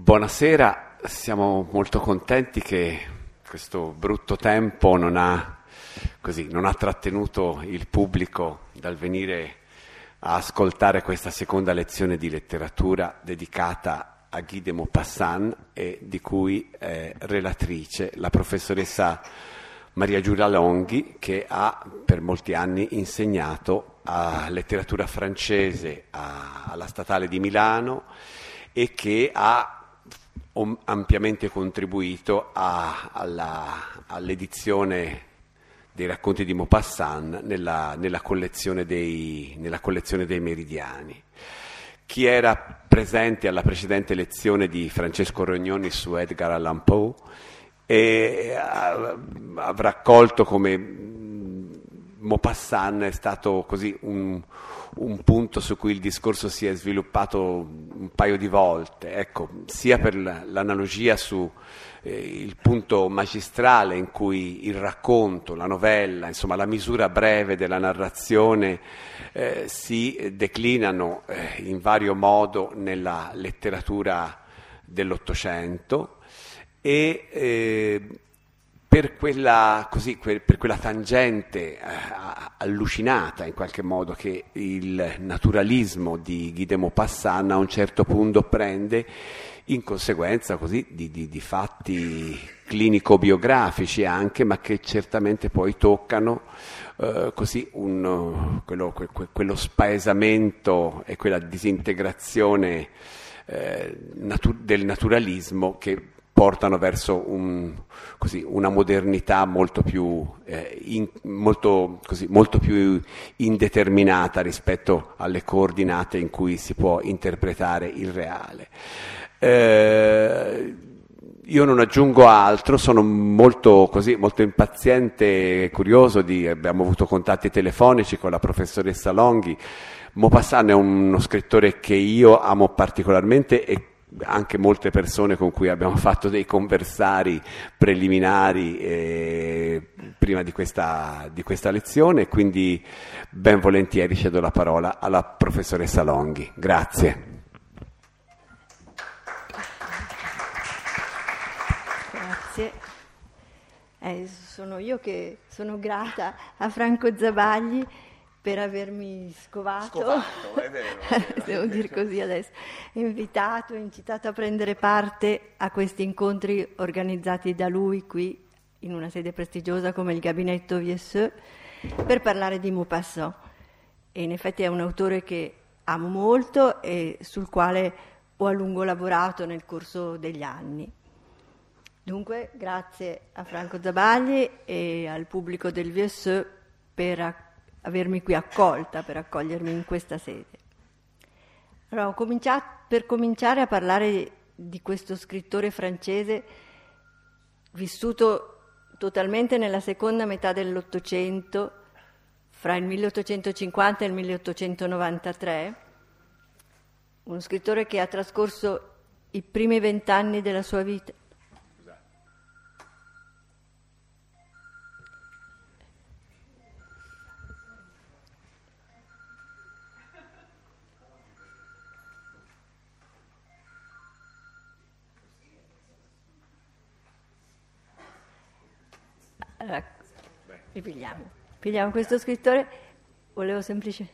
Buonasera, siamo molto contenti che questo brutto tempo non ha trattenuto il pubblico dal venire a ascoltare questa seconda lezione di letteratura dedicata a Guy de Maupassant e di cui è relatrice la professoressa Maria Giulia Longhi, che ha per molti anni insegnato a letteratura francese alla Statale di Milano e che ha ampiamente contribuito all'edizione dei racconti di Maupassant nella collezione dei Meridiani. Chi era presente alla precedente lezione di Francesco Rognoni su Edgar Allan Poe avrà colto come Maupassant è stato così un punto su cui il discorso si è sviluppato un paio di volte, ecco, sia per l'analogia su il punto magistrale in cui il racconto, la novella, insomma la misura breve della narrazione si declinano in vario modo nella letteratura dell'Ottocento e per quella tangente allucinata in qualche modo che il naturalismo di Guy de Maupassant a un certo punto prende in conseguenza così di fatti clinico-biografici anche, ma che certamente poi toccano quello spaesamento e quella disintegrazione del naturalismo che portano verso una modernità molto più indeterminata rispetto alle coordinate in cui si può interpretare il reale. Io non aggiungo altro, sono molto impaziente e curioso abbiamo avuto contatti telefonici con la professoressa Longhi. Maupassant è uno scrittore che io amo particolarmente e anche molte persone con cui abbiamo fatto dei conversari preliminari prima di questa lezione, quindi ben volentieri cedo la parola alla professoressa Longhi. Grazie. Grazie. Sono io che sono grata a Franco Zabagli per avermi scovato, è vero. devo dire così adesso, invitato, incitato a prendere parte a questi incontri organizzati da lui qui in una sede prestigiosa come il Gabinetto Viesseux per parlare di Maupassant. E in effetti è un autore che amo molto e sul quale ho a lungo lavorato nel corso degli anni. Dunque, grazie a Franco Zabagli e al pubblico del Viesseux per avermi qui accolta, per accogliermi in questa sede. Allora, per cominciare a parlare di questo scrittore francese vissuto totalmente nella seconda metà dell'Ottocento, fra il 1850 e il 1893, uno scrittore che ha trascorso i primi 20 anni della sua vita. Allora, pigliamo questo scrittore, volevo semplicemente...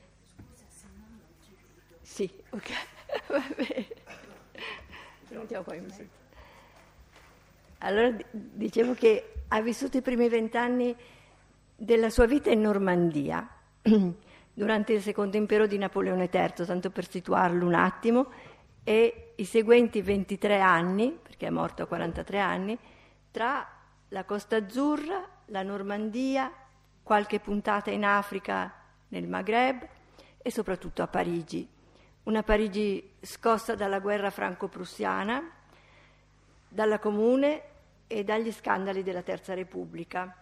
Sì, ok, va bene. Lo mettiamo qua in mezzo. Allora, dicevo che ha vissuto i primi 20 anni della sua vita in Normandia, durante il secondo impero di Napoleone III, tanto per situarlo un attimo, e i seguenti 23 anni, perché è morto a 43 anni, tra la Costa Azzurra, la Normandia, qualche puntata in Africa, nel Maghreb e soprattutto a Parigi. Una Parigi scossa dalla guerra franco-prussiana, dalla Comune e dagli scandali della Terza Repubblica.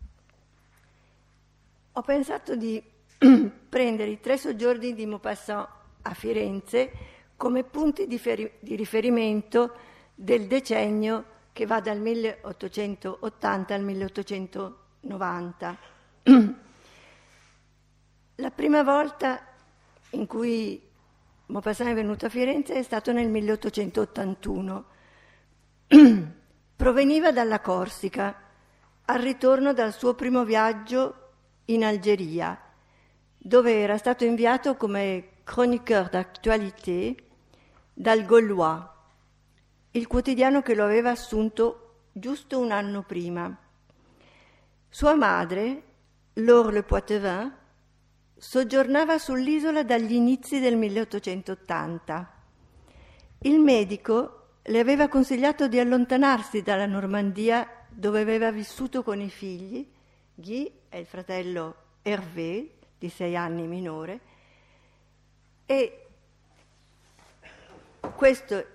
Ho pensato di prendere i 3 soggiorni di Maupassant a Firenze come punti di riferimento del decennio che va dal 1880 al 1890. La prima volta in cui Maupassant è venuto a Firenze è stato nel 1881, Proveniva dalla Corsica, al ritorno dal suo primo viaggio in Algeria, dove era stato inviato come chroniqueur d'actualité dal Gaulois, il quotidiano che lo aveva assunto giusto un anno prima. Sua madre, Laure Le Poitevin, soggiornava sull'isola dagli inizi del 1880. Il medico le aveva consigliato di allontanarsi dalla Normandia, dove aveva vissuto con i figli, Guy e il fratello Hervé, di 6 anni minore, e questo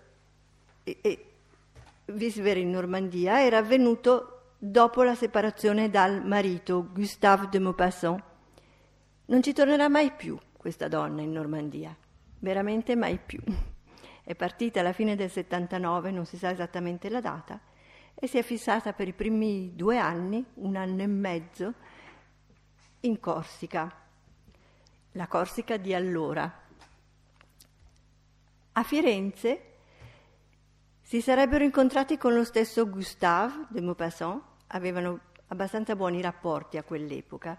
vivere in Normandia era avvenuto dopo la separazione dal marito Gustave de Maupassant. Non ci tornerà mai più questa donna in Normandia, veramente mai più. È partita alla fine del 79, non si sa esattamente la data, e si è fissata per i primi 2 anni, 1 anno e mezzo, in Corsica, la Corsica di allora. A Firenze si sarebbero incontrati con lo stesso Gustave de Maupassant, avevano abbastanza buoni rapporti a quell'epoca,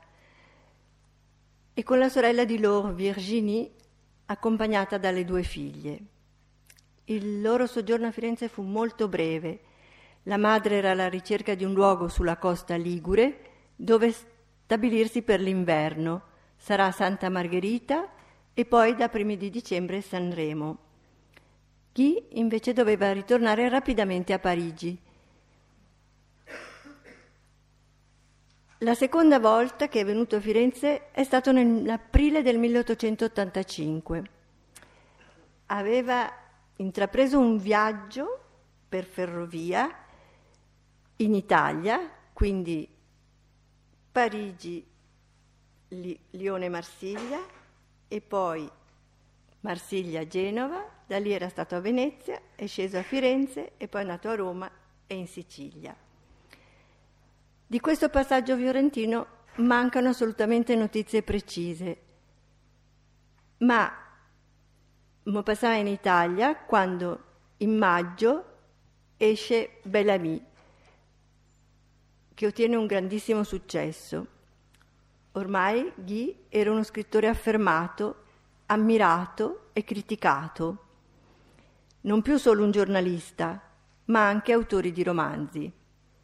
e con la sorella di Laure, Virginie, accompagnata dalle 2 figlie. Il loro soggiorno a Firenze fu molto breve. La madre era alla ricerca di un luogo sulla costa ligure dove stabilirsi per l'inverno. Sarà Santa Margherita e poi da primi di dicembre Sanremo. Guy invece doveva ritornare rapidamente a Parigi. La seconda volta che è venuto a Firenze è stato nell'aprile del 1885. Aveva intrapreso un viaggio per ferrovia in Italia, quindi Parigi, Lione-Marsiglia e poi Marsiglia-Genova, da lì era stato a Venezia, è sceso a Firenze e poi è andato a Roma e in Sicilia. Di questo passaggio fiorentino mancano assolutamente notizie precise, ma Maupassant è in Italia quando in maggio esce Bel Ami, che ottiene un grandissimo successo. Ormai Guy era uno scrittore affermato, ammirato e criticato, non più solo un giornalista, ma anche autore di romanzi.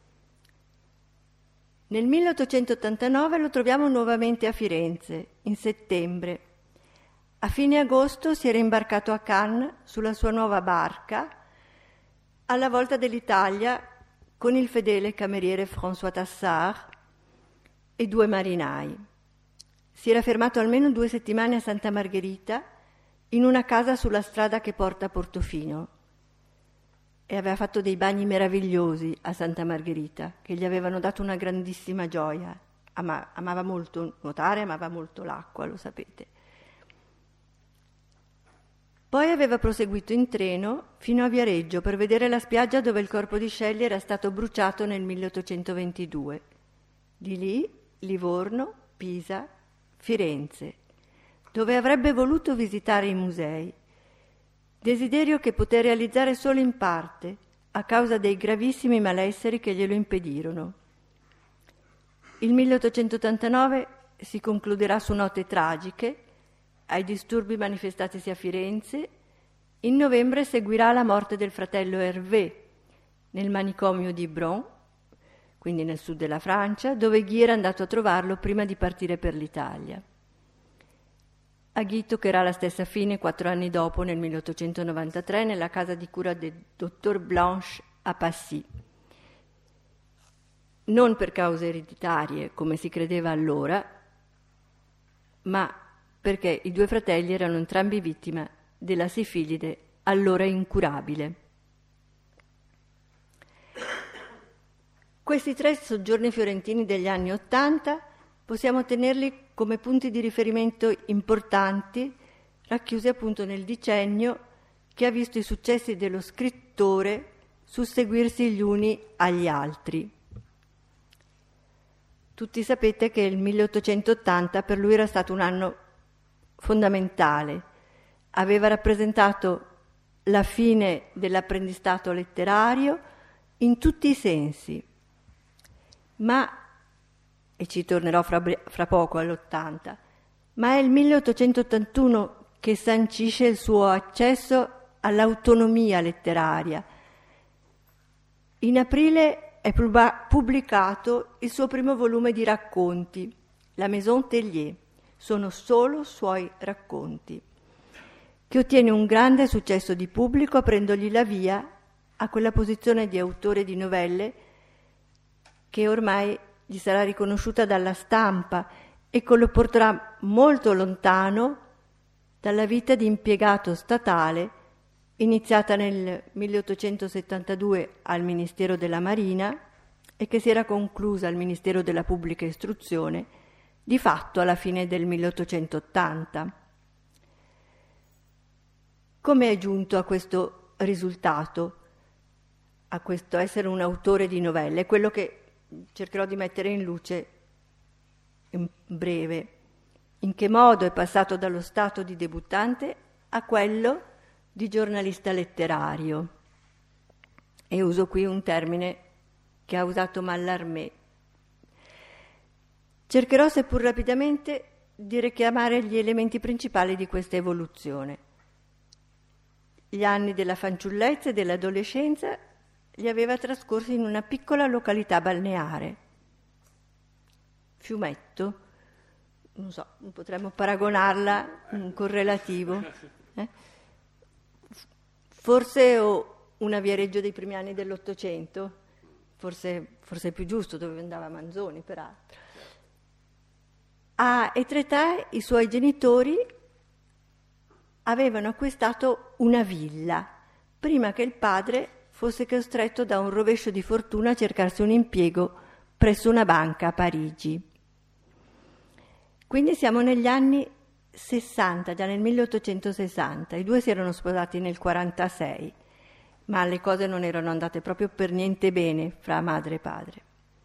Nel 1889 lo troviamo nuovamente a Firenze, in settembre. A fine agosto si era imbarcato a Cannes sulla sua nuova barca, alla volta dell'Italia con il fedele cameriere François Tassard e 2 marinai. Si era fermato almeno 2 settimane a Santa Margherita, in una casa sulla strada che porta a Portofino, e aveva fatto dei bagni meravigliosi a Santa Margherita, che gli avevano dato una grandissima gioia. Amava molto nuotare, amava molto l'acqua, lo sapete. Poi aveva proseguito in treno fino a Viareggio per vedere la spiaggia dove il corpo di Shelley era stato bruciato nel 1822. Di lì Livorno, Pisa, Firenze, dove avrebbe voluto visitare i musei, desiderio che poté realizzare solo in parte a causa dei gravissimi malesseri che glielo impedirono. Il 1889 si concluderà su note tragiche, ai disturbi manifestatisi a Firenze. In novembre seguirà la morte del fratello Hervé nel manicomio di Bron, quindi nel sud della Francia, dove Guy era andato a trovarlo prima di partire per l'Italia. A Guy toccherà la stessa fine 4 anni dopo, nel 1893, nella casa di cura del dottor Blanche a Passy. Non per cause ereditarie, come si credeva allora, ma perché i 2 fratelli erano entrambi vittime della sifilide, allora incurabile. Questi 3 soggiorni fiorentini degli anni '80 possiamo tenerli come punti di riferimento importanti, racchiusi appunto nel decennio che ha visto i successi dello scrittore susseguirsi gli uni agli altri. Tutti sapete che il 1880 per lui era stato un anno fondamentale. Aveva rappresentato la fine dell'apprendistato letterario, in tutti i sensi, ma, e ci tornerò fra poco all'80, ma è il 1881 che sancisce il suo accesso all'autonomia letteraria. In aprile è pubblicato il suo primo volume di racconti, La Maison Tellier, sono solo suoi racconti, che ottiene un grande successo di pubblico aprendogli la via a quella posizione di autore di novelle che ormai gli sarà riconosciuta dalla stampa e che lo porterà molto lontano dalla vita di impiegato statale iniziata nel 1872 al Ministero della Marina e che si era conclusa al Ministero della Pubblica Istruzione di fatto alla fine del 1880. Come è giunto a questo risultato, a questo essere un autore di novelle? È quello che cercherò di mettere in luce in breve. In che modo è passato dallo stato di debuttante a quello di giornalista letterario? E uso qui un termine che ha usato Mallarmé. Cercherò, seppur rapidamente, di richiamare gli elementi principali di questa evoluzione. Gli anni della fanciullezza e dell'adolescenza li aveva trascorsi in una piccola località balneare, Fiumetto, non so, potremmo paragonarla a un correlativo, forse una Viareggio dei primi anni dell'Ottocento, forse è più giusto, dove andava Manzoni peraltro. A Etretat i suoi genitori avevano acquistato una villa prima che il padre fosse costretto da un rovescio di fortuna a cercarsi un impiego presso una banca a Parigi. Quindi siamo negli anni 60, già nel 1860. I due si erano sposati nel 46, ma le cose non erano andate proprio per niente bene fra madre e padre.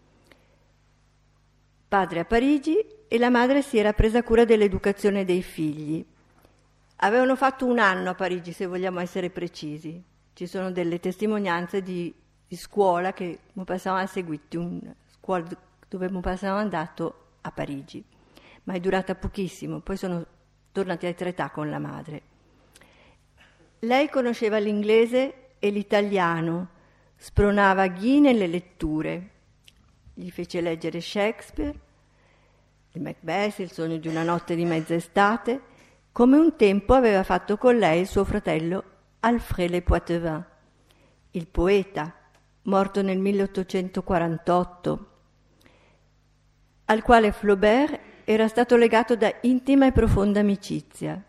Padre a Parigi e la madre si era presa cura dell'educazione dei figli. Avevano fatto un anno a Parigi, se vogliamo essere precisi. Ci sono delle testimonianze di scuola che Maupassant ha seguito, una scuola dove Maupassant è andato a Parigi, ma è durata pochissimo, poi sono tornati a Etretat con la madre. Lei conosceva l'inglese e l'italiano, spronava Guy nelle letture, gli fece leggere Shakespeare, il Macbeth, Il sogno di una notte di mezz'estate, come un tempo aveva fatto con lei il suo fratello Alfred Le Poitevin, il poeta, morto nel 1848, al quale Flaubert era stato legato da intima e profonda amicizia.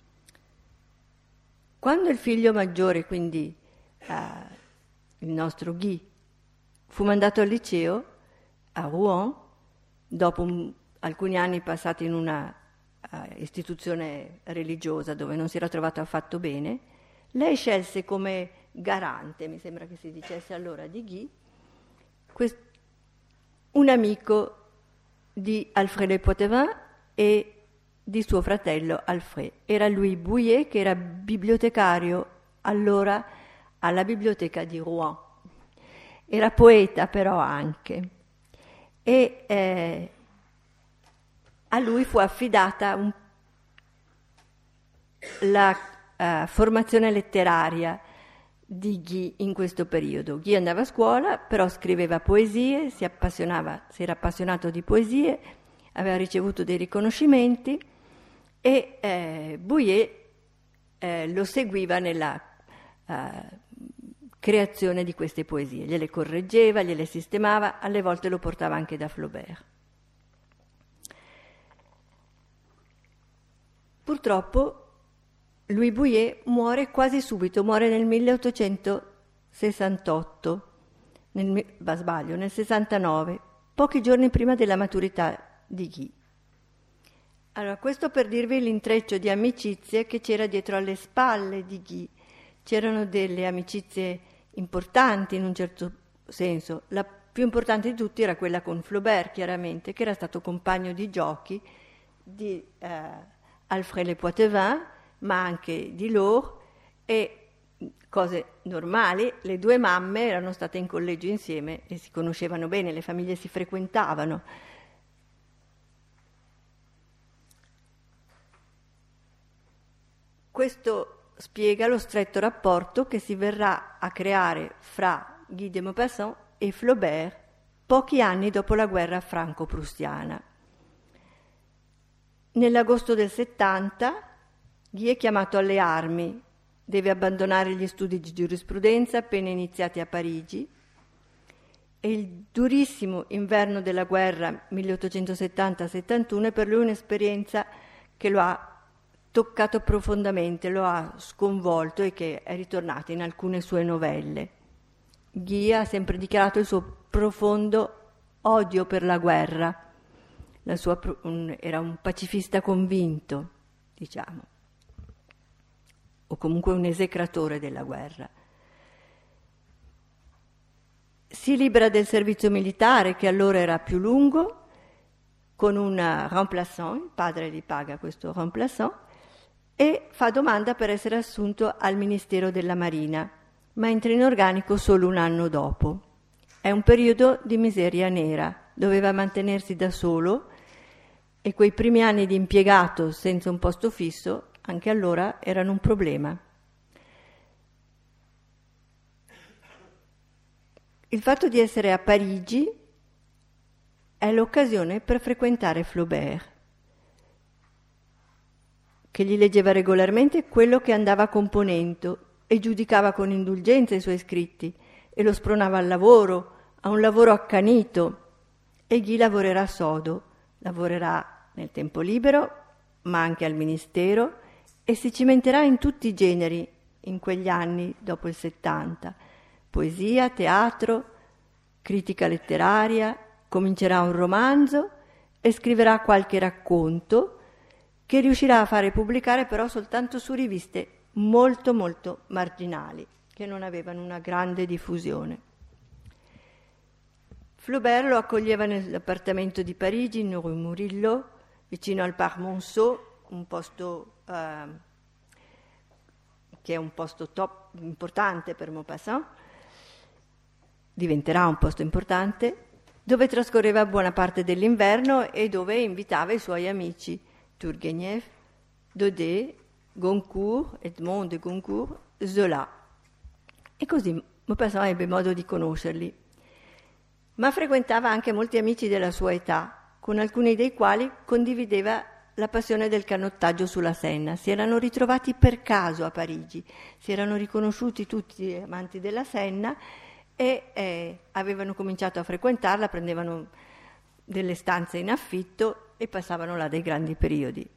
Quando il figlio maggiore, quindi il nostro Guy, fu mandato al liceo a Rouen, dopo alcuni anni passati in una istituzione religiosa dove non si era trovato affatto bene, lei scelse come garante, mi sembra che si dicesse allora, di Guy, un amico di Alfred Le Poitevin e di suo fratello Alfred. Era Louis Bouillet, che era bibliotecario allora alla biblioteca di Rouen. Era poeta però anche. E a lui fu affidata la formazione letteraria di Guy in questo periodo. Guy andava a scuola, però scriveva poesie, si era appassionato di poesie, aveva ricevuto dei riconoscimenti e Bouillet lo seguiva nella creazione di queste poesie, gliele correggeva, gliele sistemava, alle volte lo portava anche da Flaubert. Purtroppo Louis Bouillet muore quasi subito, muore nel 1868, nel 69, pochi giorni prima della maturità di Guy. Allora, questo per dirvi l'intreccio di amicizie che c'era dietro alle spalle di Guy. C'erano delle amicizie importanti in un certo senso. La più importante di tutti era quella con Flaubert, chiaramente, che era stato compagno di giochi di Alfred Le Poitevin, ma anche di Laure, e cose normali, le due mamme erano state in collegio insieme e si conoscevano bene, le famiglie si frequentavano. Questo spiega lo stretto rapporto che si verrà a creare fra Guy de Maupassant e Flaubert pochi anni dopo la guerra franco-prussiana. Nell'agosto del 70 Guy è chiamato alle armi, deve abbandonare gli studi di giurisprudenza appena iniziati a Parigi e il durissimo inverno della guerra 1870-71 è per lui un'esperienza che lo ha toccato profondamente, lo ha sconvolto e che è ritornata in alcune sue novelle. Guy ha sempre dichiarato il suo profondo odio per la guerra. Era un pacifista convinto, diciamo, o comunque un esecratore della guerra. Si libera del servizio militare, che allora era più lungo, con un remplaçant, il padre gli paga questo remplaçant, e fa domanda per essere assunto al Ministero della Marina, ma entra in organico solo un anno dopo. È un periodo di miseria nera, doveva mantenersi da solo e quei primi anni di impiegato senza un posto fisso anche allora erano un problema. Il fatto di essere a Parigi è l'occasione per frequentare Flaubert, che gli leggeva regolarmente quello che andava componendo e giudicava con indulgenza i suoi scritti e lo spronava al lavoro, a un lavoro accanito. E Guy lavorerà sodo, lavorerà nel tempo libero, ma anche al ministero, e si cimenterà in tutti i generi in quegli anni dopo il 70. Poesia, teatro, critica letteraria, comincerà un romanzo e scriverà qualche racconto che riuscirà a fare pubblicare però soltanto su riviste molto molto marginali, che non avevano una grande diffusione. Flaubert lo accoglieva nell'appartamento di Parigi, in Rue Murillo, vicino al Parc Monceau, un posto che è un posto top importante per Maupassant, diventerà un posto importante, dove trascorreva buona parte dell'inverno e dove invitava i suoi amici Turgenev, Daudet, Goncourt, Edmond de Goncourt, Zola. E così Maupassant ebbe modo di conoscerli. Ma frequentava anche molti amici della sua età, con alcuni dei quali condivideva la passione del canottaggio sulla Senna. Si erano ritrovati per caso a Parigi, si erano riconosciuti tutti amanti della Senna e avevano cominciato a frequentarla, prendevano delle stanze in affitto e passavano là dei grandi periodi.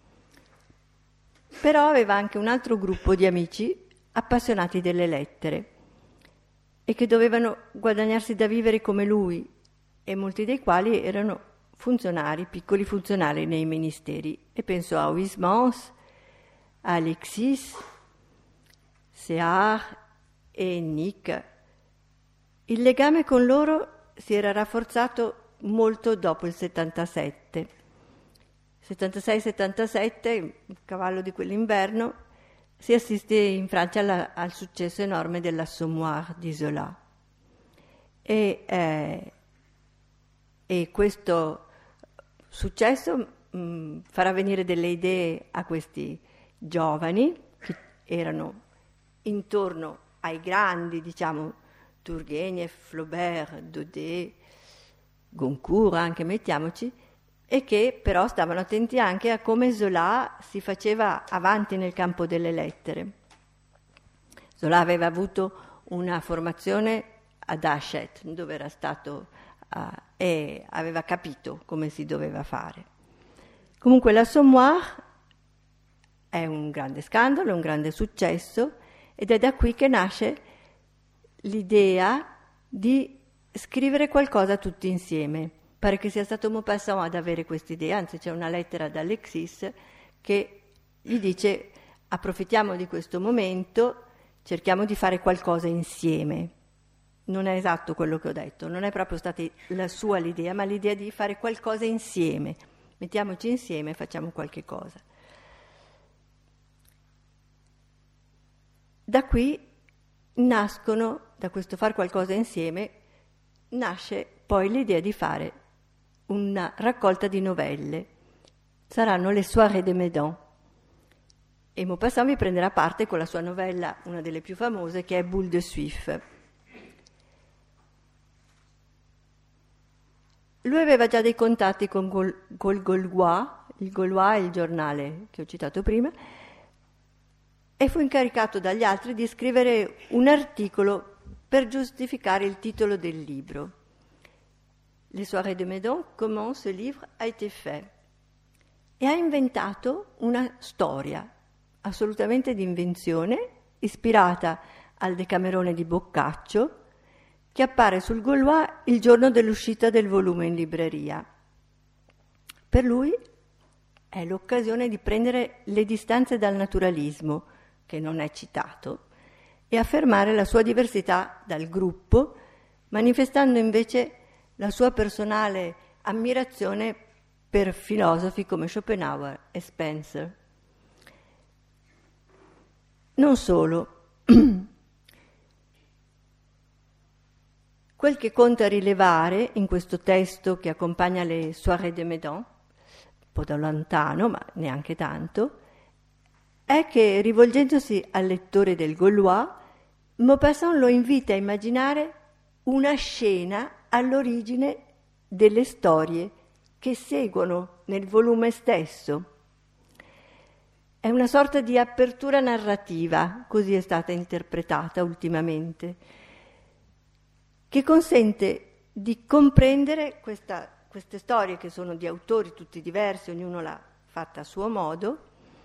Però aveva anche un altro gruppo di amici appassionati delle lettere e che dovevano guadagnarsi da vivere come lui, e molti dei quali erano funzionari, piccoli funzionari nei ministeri, e penso a Huysmans, a Alexis, Séard e Nick. Il legame con loro si era rafforzato molto dopo il 77. 76-77, il cavallo di quell'inverno, si assiste in Francia al successo enorme dell'Assommoir di Zola. E questo successo farà venire delle idee a questi giovani che erano intorno ai grandi, diciamo, Turgenev, Flaubert, Daudet, Goncourt anche, mettiamoci, e che però stavano attenti anche a come Zola si faceva avanti nel campo delle lettere. Zola aveva avuto una formazione ad Hachette, dove era stato e aveva capito come si doveva fare. Comunque l'Assommoir è un grande scandalo, un grande successo, ed è da qui che nasce l'idea di scrivere qualcosa tutti insieme. Pare che sia stato Maupassant ad avere quest'idea, anzi c'è una lettera da Alexis che gli dice: approfittiamo di questo momento, cerchiamo di fare qualcosa insieme. Non è esatto quello che ho detto, non è proprio stata la sua l'idea, ma l'idea di fare qualcosa insieme. Mettiamoci insieme e facciamo qualche cosa. Da qui nascono, da questo far qualcosa insieme, nasce poi l'idea di fare una raccolta di novelle. Saranno le Soirées de Medan. E Maupassant vi prenderà parte con la sua novella, una delle più famose, che è Boule de Suif. Lui aveva già dei contatti col Gaulois, il Gaulois è il giornale che ho citato prima, e fu incaricato dagli altri di scrivere un articolo per giustificare il titolo del libro. Les Soirées de Medan, comment ce livre a été fait. E ha inventato una storia assolutamente di invenzione, ispirata al Decamerone di Boccaccio, che appare sul Gaulois il giorno dell'uscita del volume in libreria. Per lui è l'occasione di prendere le distanze dal naturalismo, che non è citato, e affermare la sua diversità dal gruppo, manifestando invece la sua personale ammirazione per filosofi come Schopenhauer e Spencer. Non solo. Quel che conta rilevare in questo testo che accompagna le Soirées de Medan, un po' da lontano, ma neanche tanto, è che, rivolgendosi al lettore del Gaulois, Maupassant lo invita a immaginare una scena all'origine delle storie che seguono nel volume stesso. È una sorta di apertura narrativa, così è stata interpretata ultimamente, che consente di comprendere queste storie, che sono di autori tutti diversi, ognuno l'ha fatta a suo modo,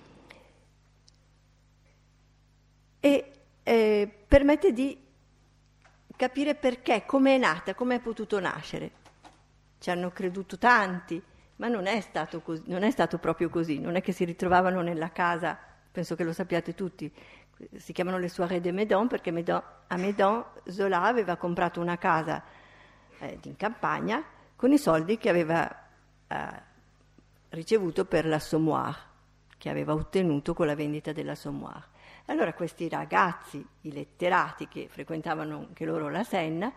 e permette di capire perché, come è nata, come è potuto nascere. Ci hanno creduto tanti, ma non è stato così, non è stato proprio così, non è che si ritrovavano nella casa, penso che lo sappiate tutti, si chiamano le Soirées de Medan perché a Medan Zola aveva comprato una casa in campagna con i soldi che aveva ricevuto per l'Assommoir, che aveva ottenuto con la vendita dell'Assommoir. Allora questi ragazzi, i letterati che frequentavano anche loro la Senna,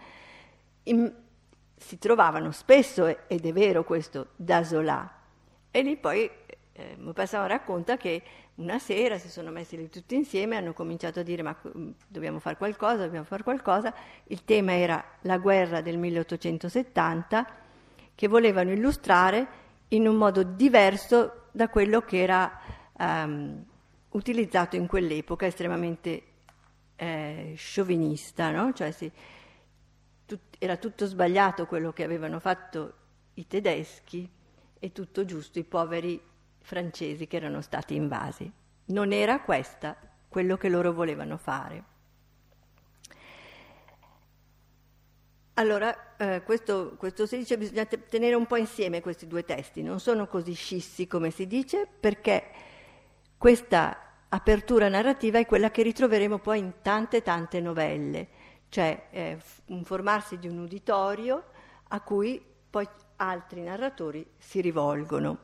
si trovavano spesso, ed è vero questo, da Zola. E lì poi Maupassant racconta che una sera si sono messi lì tutti insieme e hanno cominciato a dire ma dobbiamo fare qualcosa. Il tema era la guerra del 1870, che volevano illustrare in un modo diverso da quello che era utilizzato in quell'epoca, estremamente sciovinista, no? Cioè era tutto sbagliato quello che avevano fatto i tedeschi e tutto giusto i poveri francesi che erano stati invasi. Non era questa quello che loro volevano fare. Allora, questo si dice, bisogna tenere un po' insieme questi due testi, non sono così scissi come si dice, perché questa apertura narrativa è quella che ritroveremo poi in tante novelle, cioè un formarsi di un uditorio a cui poi altri narratori si rivolgono.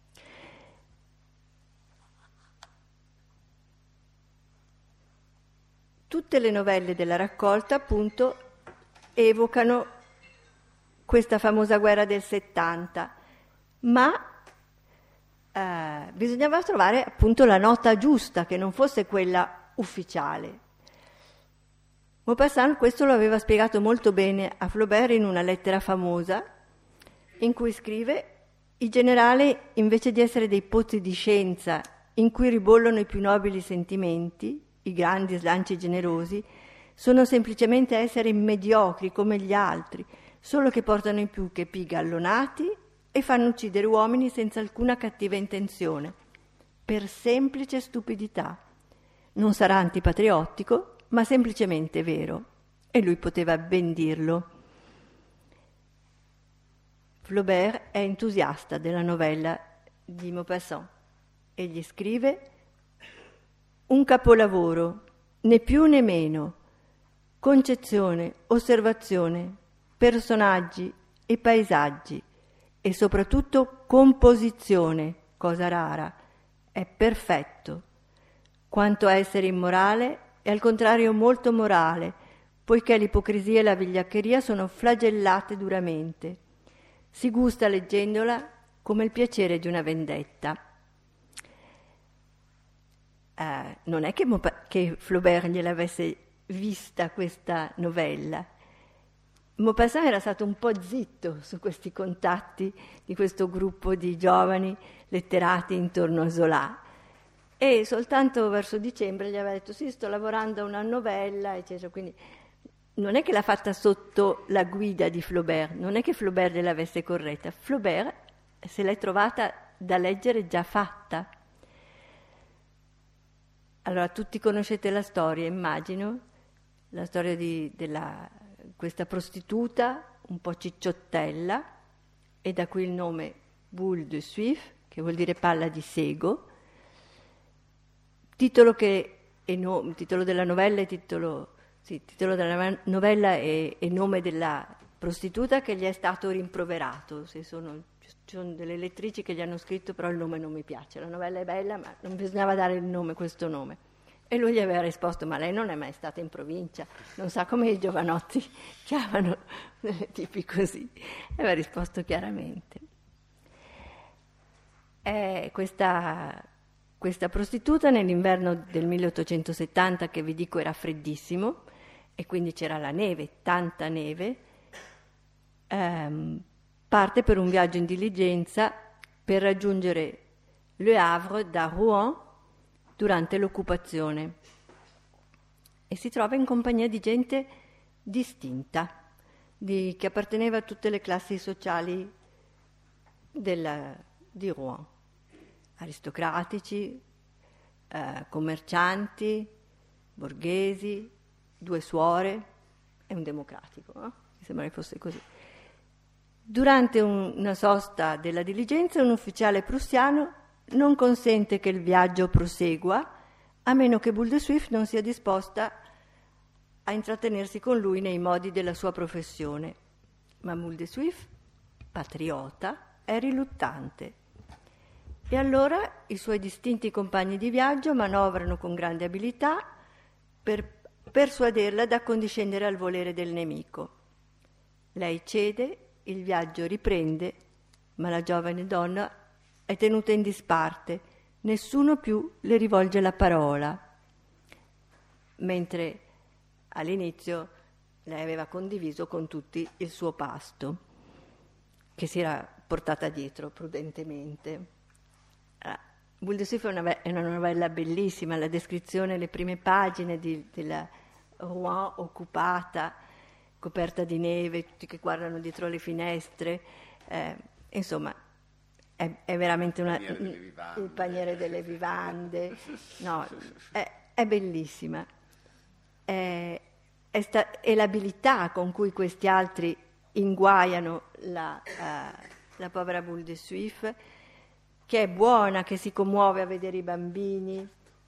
Tutte le novelle della raccolta, appunto, evocano questa famosa guerra del 70, ma bisognava trovare appunto la nota giusta, che non fosse quella ufficiale. Maupassant questo lo aveva spiegato molto bene a Flaubert in una lettera famosa, in cui scrive: i generali, invece di essere dei pozzi di scienza in cui ribollono i più nobili sentimenti, i grandi slanci generosi, sono semplicemente esseri mediocri come gli altri, solo che portano in più che gallonati e fanno uccidere uomini senza alcuna cattiva intenzione, per semplice stupidità. Non sarà antipatriottico, ma semplicemente vero, e lui poteva ben dirlo. Flaubert è entusiasta della novella di Maupassant e gli scrive: un capolavoro, né più né meno, concezione, osservazione, personaggi e paesaggi, e soprattutto composizione, cosa rara, è perfetto. Quanto a essere immorale, è al contrario molto morale, poiché l'ipocrisia e la vigliaccheria sono flagellate duramente. Si gusta leggendola come il piacere di una vendetta. Non è che Flaubert gliel'avesse vista questa novella. Maupassant era stato un po' zitto su questi contatti di questo gruppo di giovani letterati intorno a Zola, e soltanto verso dicembre gli aveva detto sì, sto lavorando a una novella, eccetera. Quindi non è che l'ha fatta sotto la guida di Flaubert, non è che Flaubert gliel'avesse corretta, Flaubert se l'è trovata da leggere già fatta. Allora, tutti conoscete la storia, immagino, la storia di questa prostituta un po' cicciottella, e da qui il nome Boule de Suif, che vuol dire palla di sego, titolo della novella e nome della prostituta che gli è stato rimproverato. Ci sono delle lettrici che gli hanno scritto, però il nome non mi piace, la novella è bella ma non bisognava dare il nome, questo nome. E lui gli aveva risposto: ma lei non è mai stata in provincia, non sa come i giovanotti chiamano tipi così. E aveva risposto chiaramente. Questa prostituta nell'inverno del 1870, che vi dico era freddissimo, e quindi c'era la neve, tanta neve, parte per un viaggio in diligenza per raggiungere Le Havre da Rouen durante l'occupazione, e si trova in compagnia di gente distinta, che apparteneva a tutte le classi sociali di Rouen, aristocratici, commercianti, borghesi, 2 suore e un democratico, no? Mi sembra che fosse così. Durante una sosta della diligenza, un ufficiale prussiano non consente che il viaggio prosegua, a meno che Boule de Suif non sia disposta a intrattenersi con lui nei modi della sua professione. Ma Boule de Suif, patriota, è riluttante. E allora i suoi distinti compagni di viaggio manovrano con grande abilità per persuaderla ad accondiscendere al volere del nemico. Lei cede, il viaggio riprende, ma la giovane donna è tenuta in disparte, nessuno più le rivolge la parola, mentre all'inizio lei aveva condiviso con tutti il suo pasto, che si era portata dietro prudentemente. Boule de Suif è una novella bellissima, la descrizione, le prime pagine della Rouen occupata, coperta di neve, tutti che guardano dietro le finestre, insomma è veramente il paniere delle vivande, no, è bellissima. È l'abilità con cui questi altri inguaiano la povera Boule de Suif, che è buona, che si commuove a vedere i bambini,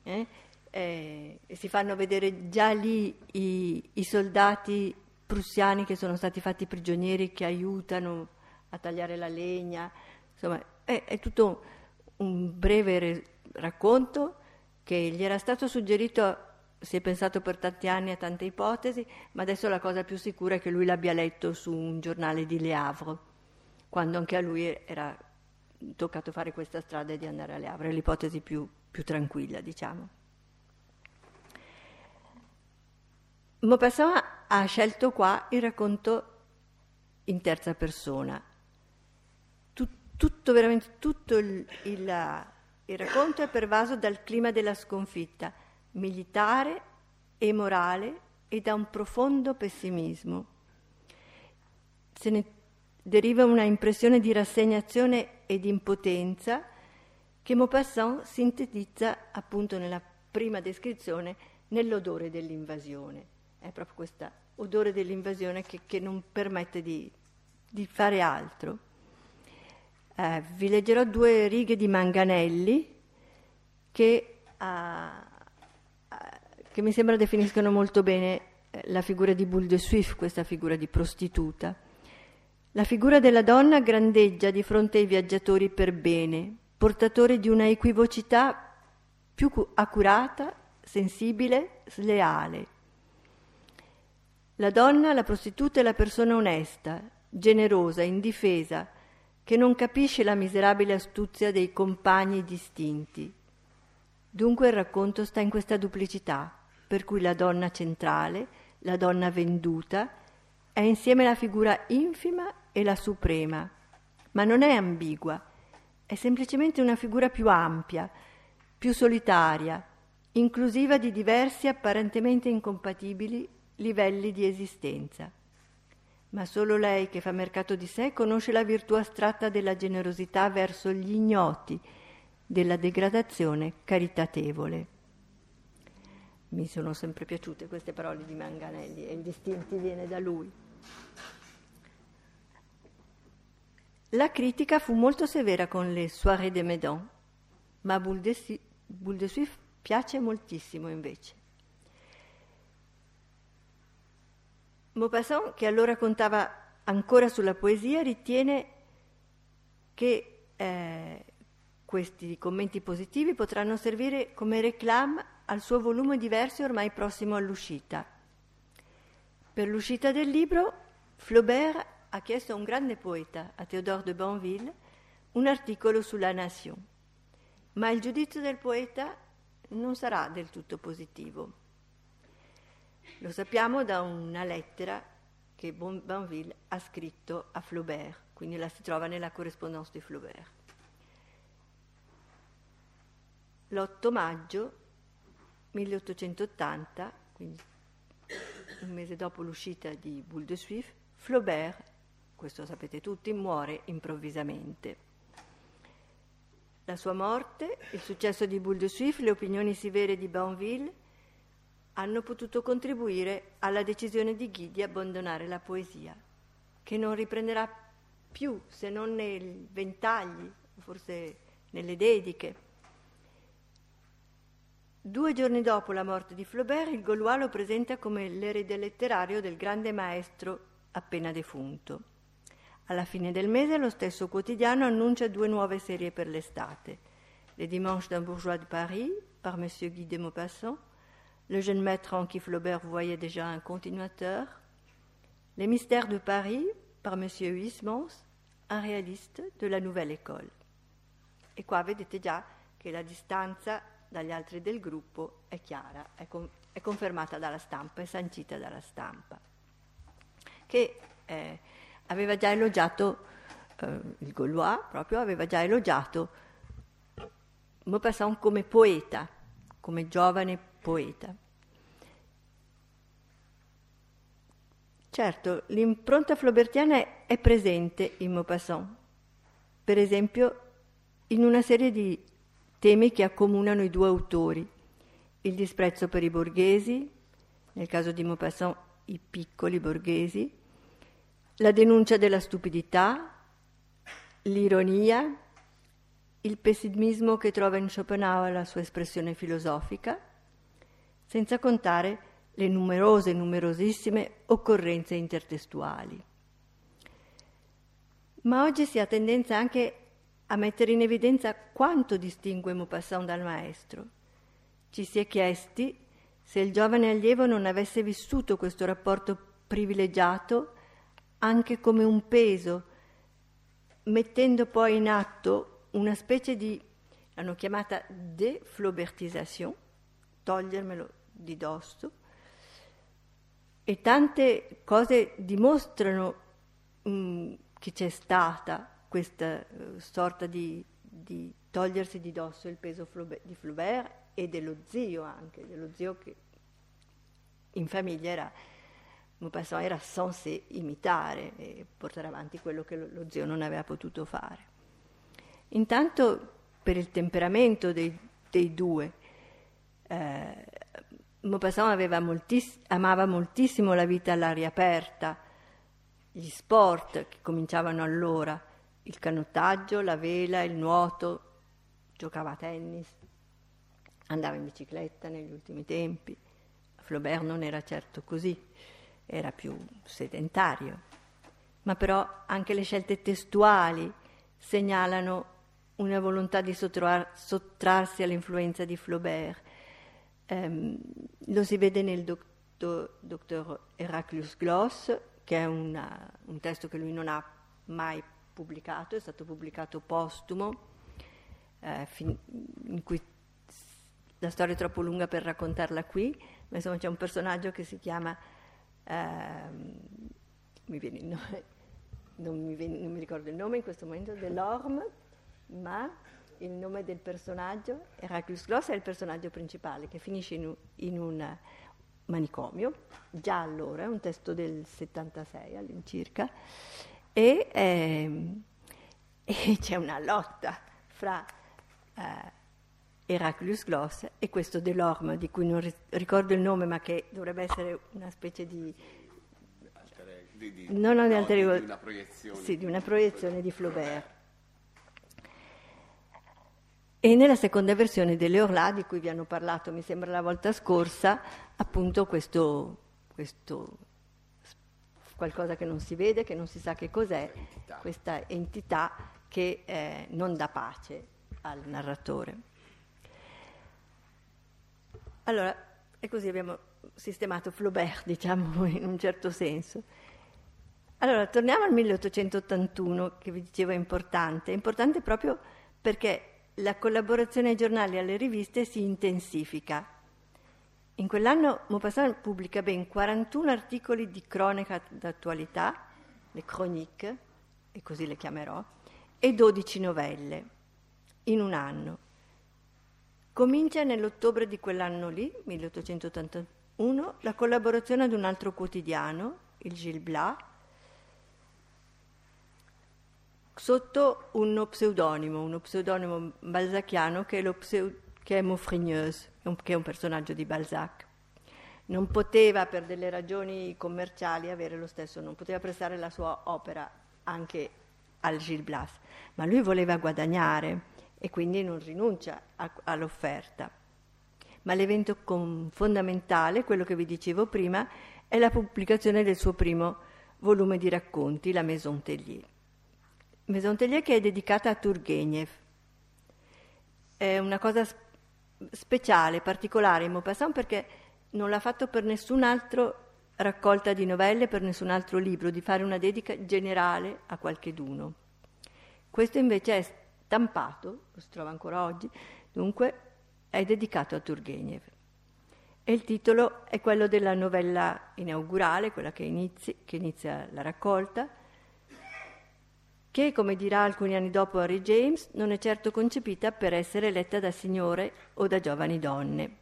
e si fanno vedere già lì i soldati prussiani che sono stati fatti prigionieri, che aiutano a tagliare la legna. Insomma, è tutto un breve racconto che gli era stato suggerito, si è pensato per tanti anni a tante ipotesi, ma adesso la cosa più sicura è che lui l'abbia letto su un giornale di Le Havre, quando anche a lui era toccato fare questa strada di andare a Le Havre, l'ipotesi più tranquilla, diciamo. Maupassant ha scelto qua il racconto in terza persona. Veramente tutto il racconto è pervaso dal clima della sconfitta militare e morale e da un profondo pessimismo. Se ne deriva una impressione di rassegnazione e di impotenza che Maupassant sintetizza appunto nella prima descrizione nell'odore dell'invasione. È proprio questo odore dell'invasione che non permette di fare altro. Vi leggerò 2 righe di Manganelli che mi sembra definiscono molto bene la figura di Boule de Suif, questa figura di prostituta. La figura della donna grandeggia di fronte ai viaggiatori per bene, portatori di una equivocità più accurata sensibile, sleale. La donna, la prostituta è la persona onesta, generosa, indifesa, che non capisce la miserabile astuzia dei compagni distinti. Dunque il racconto sta in questa duplicità, per cui la donna centrale, la donna venduta, è insieme la figura infima e la suprema, ma non è ambigua, è semplicemente una figura più ampia, più solitaria, inclusiva di diversi apparentemente incompatibili livelli di esistenza. Ma solo lei, che fa mercato di sé, conosce la virtù astratta della generosità verso gli ignoti, della degradazione caritatevole. Mi sono sempre piaciute queste parole di Manganelli e il distinti viene da lui. La critica fu molto severa con le Soirées de Meudon, ma Boule de Suif piace moltissimo invece. Maupassant, che allora contava ancora sulla poesia, ritiene che questi commenti positivi potranno servire come réclame al suo volume di versi ormai prossimo all'uscita. Per l'uscita del libro, Flaubert ha chiesto a un grande poeta, a Théodore de Banville, un articolo sulla Nation, ma il giudizio del poeta non sarà del tutto positivo. Lo sappiamo da una lettera che Banville ha scritto a Flaubert, quindi la si trova nella correspondance di Flaubert. L'8 maggio 1880, quindi un mese dopo l'uscita di Boule de Suif, Flaubert, questo sapete tutti, muore improvvisamente. La sua morte, il successo di Boule de Suif, le opinioni severe di Banville hanno potuto contribuire alla decisione di Guy di abbandonare la poesia, che non riprenderà più se non nei ventagli, forse nelle dediche. 2 giorni dopo la morte di Flaubert, il Gaulois lo presenta come l'erede letterario del grande maestro appena defunto. Alla fine del mese lo stesso quotidiano annuncia 2 nuove serie per l'estate: Les Dimanches d'un bourgeois de Paris par Monsieur Guy de Maupassant, Le jeune maître en qui Flaubert voyait déjà un continuateur, Les mystères de Paris par Monsieur Huysmans, un réaliste de la nouvelle école. E qua vedete già che la distanza dagli altri del gruppo è chiara, è confermata dalla stampa, è sancita dalla stampa, che aveva già elogiato, il Gaulois proprio aveva già elogiato Maupassant come poeta, come giovane poeta. Certo, l'impronta flaubertiana è presente in Maupassant, per esempio in una serie di temi che accomunano i 2 autori: il disprezzo per i borghesi, nel caso di Maupassant i piccoli borghesi, la denuncia della stupidità, l'ironia, il pessimismo che trova in Schopenhauer la sua espressione filosofica, senza contare le numerosissime occorrenze intertestuali. Ma oggi si ha tendenza anche a mettere in evidenza quanto distingue Maupassant dal maestro. Ci si è chiesti se il giovane allievo non avesse vissuto questo rapporto privilegiato anche come un peso, mettendo poi in atto una specie di, l'hanno chiamata deflaubertisation, togliermelo di dosso, e tante cose dimostrano che c'è stata questa sorta di togliersi di dosso il peso di Flaubert e dello zio anche, dello zio che in famiglia Maupassant era censé imitare e portare avanti quello che lo zio non aveva potuto fare. Intanto, per il temperamento dei 2, Maupassant amava moltissimo la vita all'aria aperta, gli sport che cominciavano allora, il canottaggio, la vela, il nuoto, giocava a tennis, andava in bicicletta negli ultimi tempi. Flaubert non era certo così, era più sedentario, ma però anche le scelte testuali segnalano una volontà di sottrarsi all'influenza di Flaubert. Lo si vede nel Dr. Heraclius Gloss, che è un testo che lui non ha mai pubblicato, è stato pubblicato postumo, in cui la storia è troppo lunga per raccontarla qui, ma insomma c'è un personaggio che si chiama, non mi ricordo il nome in questo momento, Delorme, ma il nome del personaggio, Heraclius Gloss, è il personaggio principale, che finisce in un manicomio, già allora, è un testo del 76 all'incirca, e c'è una lotta fra Heraclius Gloss e questo Delorme, di cui non ricordo il nome, ma che dovrebbe essere una specie di di una proiezione. Sì, di una proiezione di Flaubert. E nella seconda versione delle Orla, di cui vi hanno parlato, mi sembra la volta scorsa, appunto questo qualcosa che non si vede, che non si sa che cos'è, questa entità che non dà pace al narratore. Allora, e così abbiamo sistemato Flaubert, diciamo, in un certo senso. Allora, torniamo al 1881, che vi dicevo è importante proprio perché la collaborazione ai giornali e alle riviste si intensifica. In quell'anno Maupassant pubblica ben 41 articoli di cronaca d'attualità, le chroniques, e così le chiamerò, e 12 novelle, in un anno. Comincia nell'ottobre di quell'anno lì, 1881, la collaborazione ad un altro quotidiano, il Gil Blas, sotto uno pseudonimo balzachiano che è Maufrigneuse, che è un personaggio di Balzac. Non poteva, per delle ragioni commerciali, avere lo stesso, non poteva prestare la sua opera anche al Gil Blas, ma lui voleva guadagnare e quindi non rinuncia all'offerta. Ma l'evento fondamentale, quello che vi dicevo prima, è la pubblicazione del suo primo volume di racconti, La Maison Tellier. Maison Tellier che è dedicata a Turgenev. È una cosa speciale, particolare in Maupassant perché non l'ha fatto per nessun altro raccolta di novelle, per nessun altro libro, di fare una dedica generale a qualcheduno. Questo invece è stampato, lo si trova ancora oggi, dunque è dedicato a Turgenev. E il titolo è quello della novella inaugurale, quella che inizia la raccolta, che, come dirà alcuni anni dopo Henry James, non è certo concepita per essere letta da signore o da giovani donne.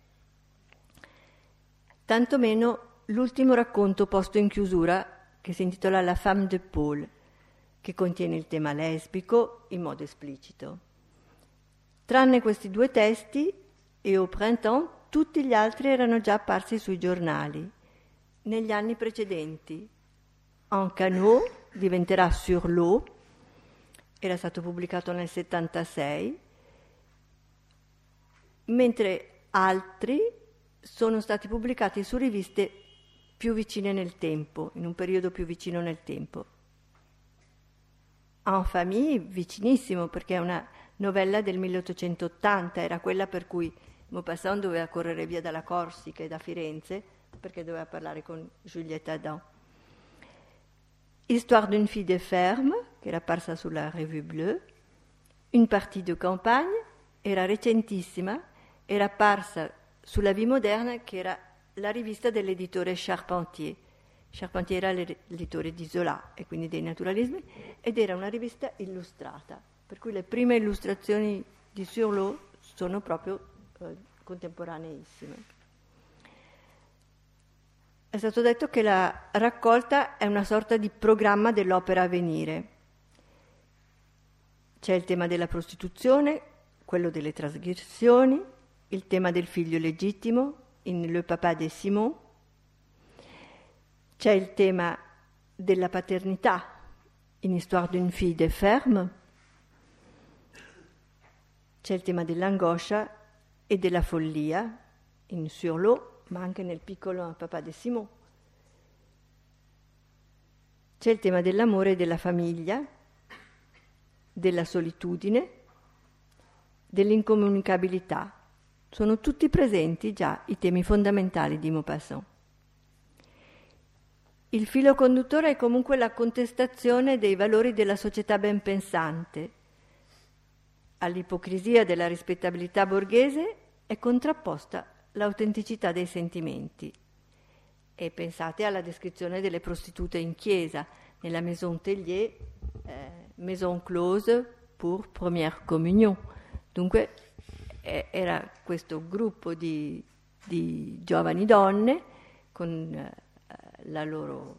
Tantomeno l'ultimo racconto posto in chiusura, che si intitola La femme de Paul, che contiene il tema lesbico in modo esplicito. Tranne questi due testi, e au printemps, tutti gli altri erano già apparsi sui giornali. Negli anni precedenti, En Canot diventerà Sur l'eau, era stato pubblicato nel 76, mentre altri sono stati pubblicati su riviste più vicine nel tempo, in un periodo più vicino nel tempo. En Famille, vicinissimo, perché è una novella del 1880, era quella per cui Maupassant doveva correre via dalla Corsica e da Firenze, perché doveva parlare con Juliette Adam. Histoire d'une fille de ferme, che era apparsa sulla Revue Bleue, Une partie de campagne, era recentissima, era apparsa sulla Vie moderne, che era la rivista dell'editore Charpentier. Charpentier era l'editore di Zola e quindi dei naturalismi, ed era una rivista illustrata, per cui le prime illustrazioni di Sur l'eau sono proprio contemporaneissime. È stato detto che la raccolta è una sorta di programma dell'opera a venire. C'è il tema della prostituzione, quello delle trasgressioni, il tema del figlio legittimo in Le Papa de Simon, c'è il tema della paternità in Histoire d'une fille de ferme, c'è il tema dell'angoscia e della follia in Sur l'eau, ma anche nel piccolo Papa de Simon. C'è il tema dell'amore e della famiglia, della solitudine, dell'incomunicabilità Sono tutti presenti già i temi fondamentali di Maupassant. Il filo conduttore è comunque la contestazione dei valori della società ben pensante. All'ipocrisia della rispettabilità borghese è contrapposta l'autenticità dei sentimenti. E pensate alla descrizione delle prostitute in chiesa, nella Maison Tellier, Maison close pour première communion. Dunque era questo gruppo di giovani donne con la loro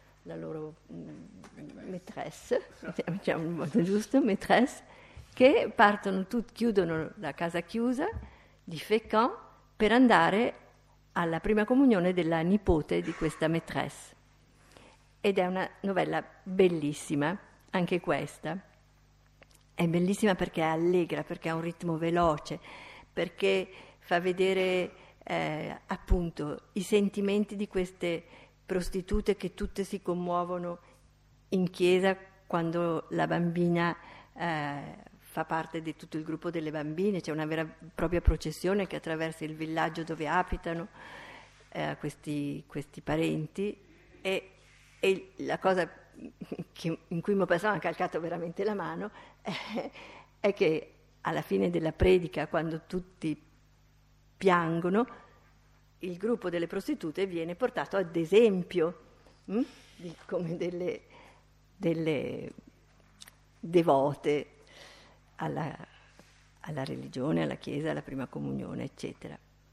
maîtresse, diciamo in modo giusto, maîtresse, che partono chiudono la casa chiusa di Fécamp per andare alla prima comunione della nipote di questa maîtresse. Ed è una novella bellissima, anche questa. È bellissima perché è allegra, perché ha un ritmo veloce, perché fa vedere appunto i sentimenti di queste prostitute che tutte si commuovono in chiesa quando la bambina fa parte di tutto il gruppo delle bambine. C'è una vera e propria processione che attraversa il villaggio dove abitano questi parenti e la cosa in cui Maupassant ha calcato veramente la mano è che alla fine della predica, quando tutti piangono, il gruppo delle prostitute viene portato ad esempio come delle devote alla religione, alla Chiesa, alla prima comunione, eccetera.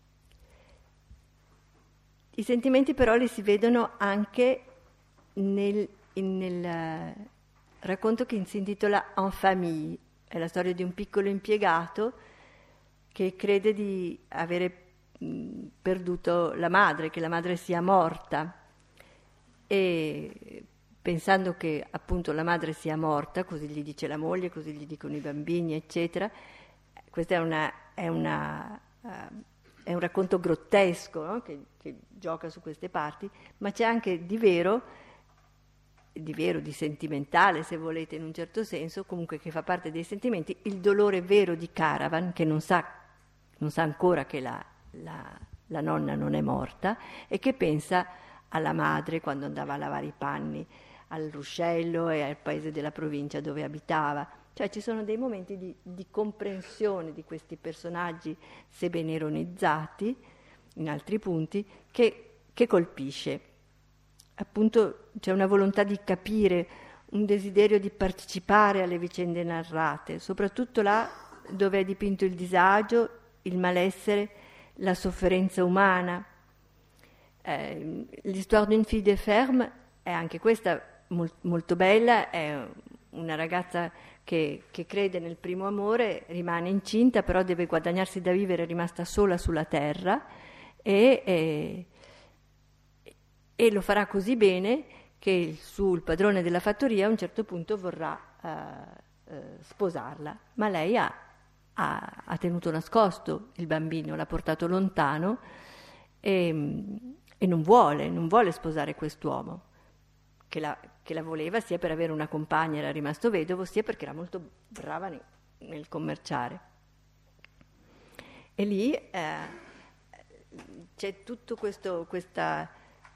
I sentimenti però li si vedono anche nel racconto che si intitola En famille. È la storia di un piccolo impiegato che crede di avere perduto la madre, che la madre sia morta, e pensando che appunto la madre sia morta, così gli dice la moglie, così gli dicono i bambini, eccetera. Questo è un racconto grottesco, no? che gioca su queste parti, ma c'è anche di vero, di sentimentale, se volete, in un certo senso, comunque che fa parte dei sentimenti, il dolore vero di Caravan, che non sa ancora che la nonna non è morta e che pensa alla madre quando andava a lavare i panni al ruscello e al paese della provincia dove abitava. Cioè ci sono dei momenti di comprensione di questi personaggi, sebbene ironizzati in altri punti, che colpisce. Appunto c'è una volontà di capire, un desiderio di partecipare alle vicende narrate, soprattutto là dove è dipinto il disagio, il malessere, la sofferenza umana. L'histoire d'une fille de ferme è anche questa molto bella, è una ragazza che crede nel primo amore, rimane incinta, però deve guadagnarsi da vivere, è rimasta sola sulla terra e lo farà così bene che il padrone della fattoria a un certo punto vorrà sposarla, ma lei ha tenuto nascosto il bambino, l'ha portato lontano e non vuole sposare quest'uomo, che la voleva sia per avere una compagna, era rimasto vedovo, sia perché era molto brava nel commerciare. E lì c'è tutto questa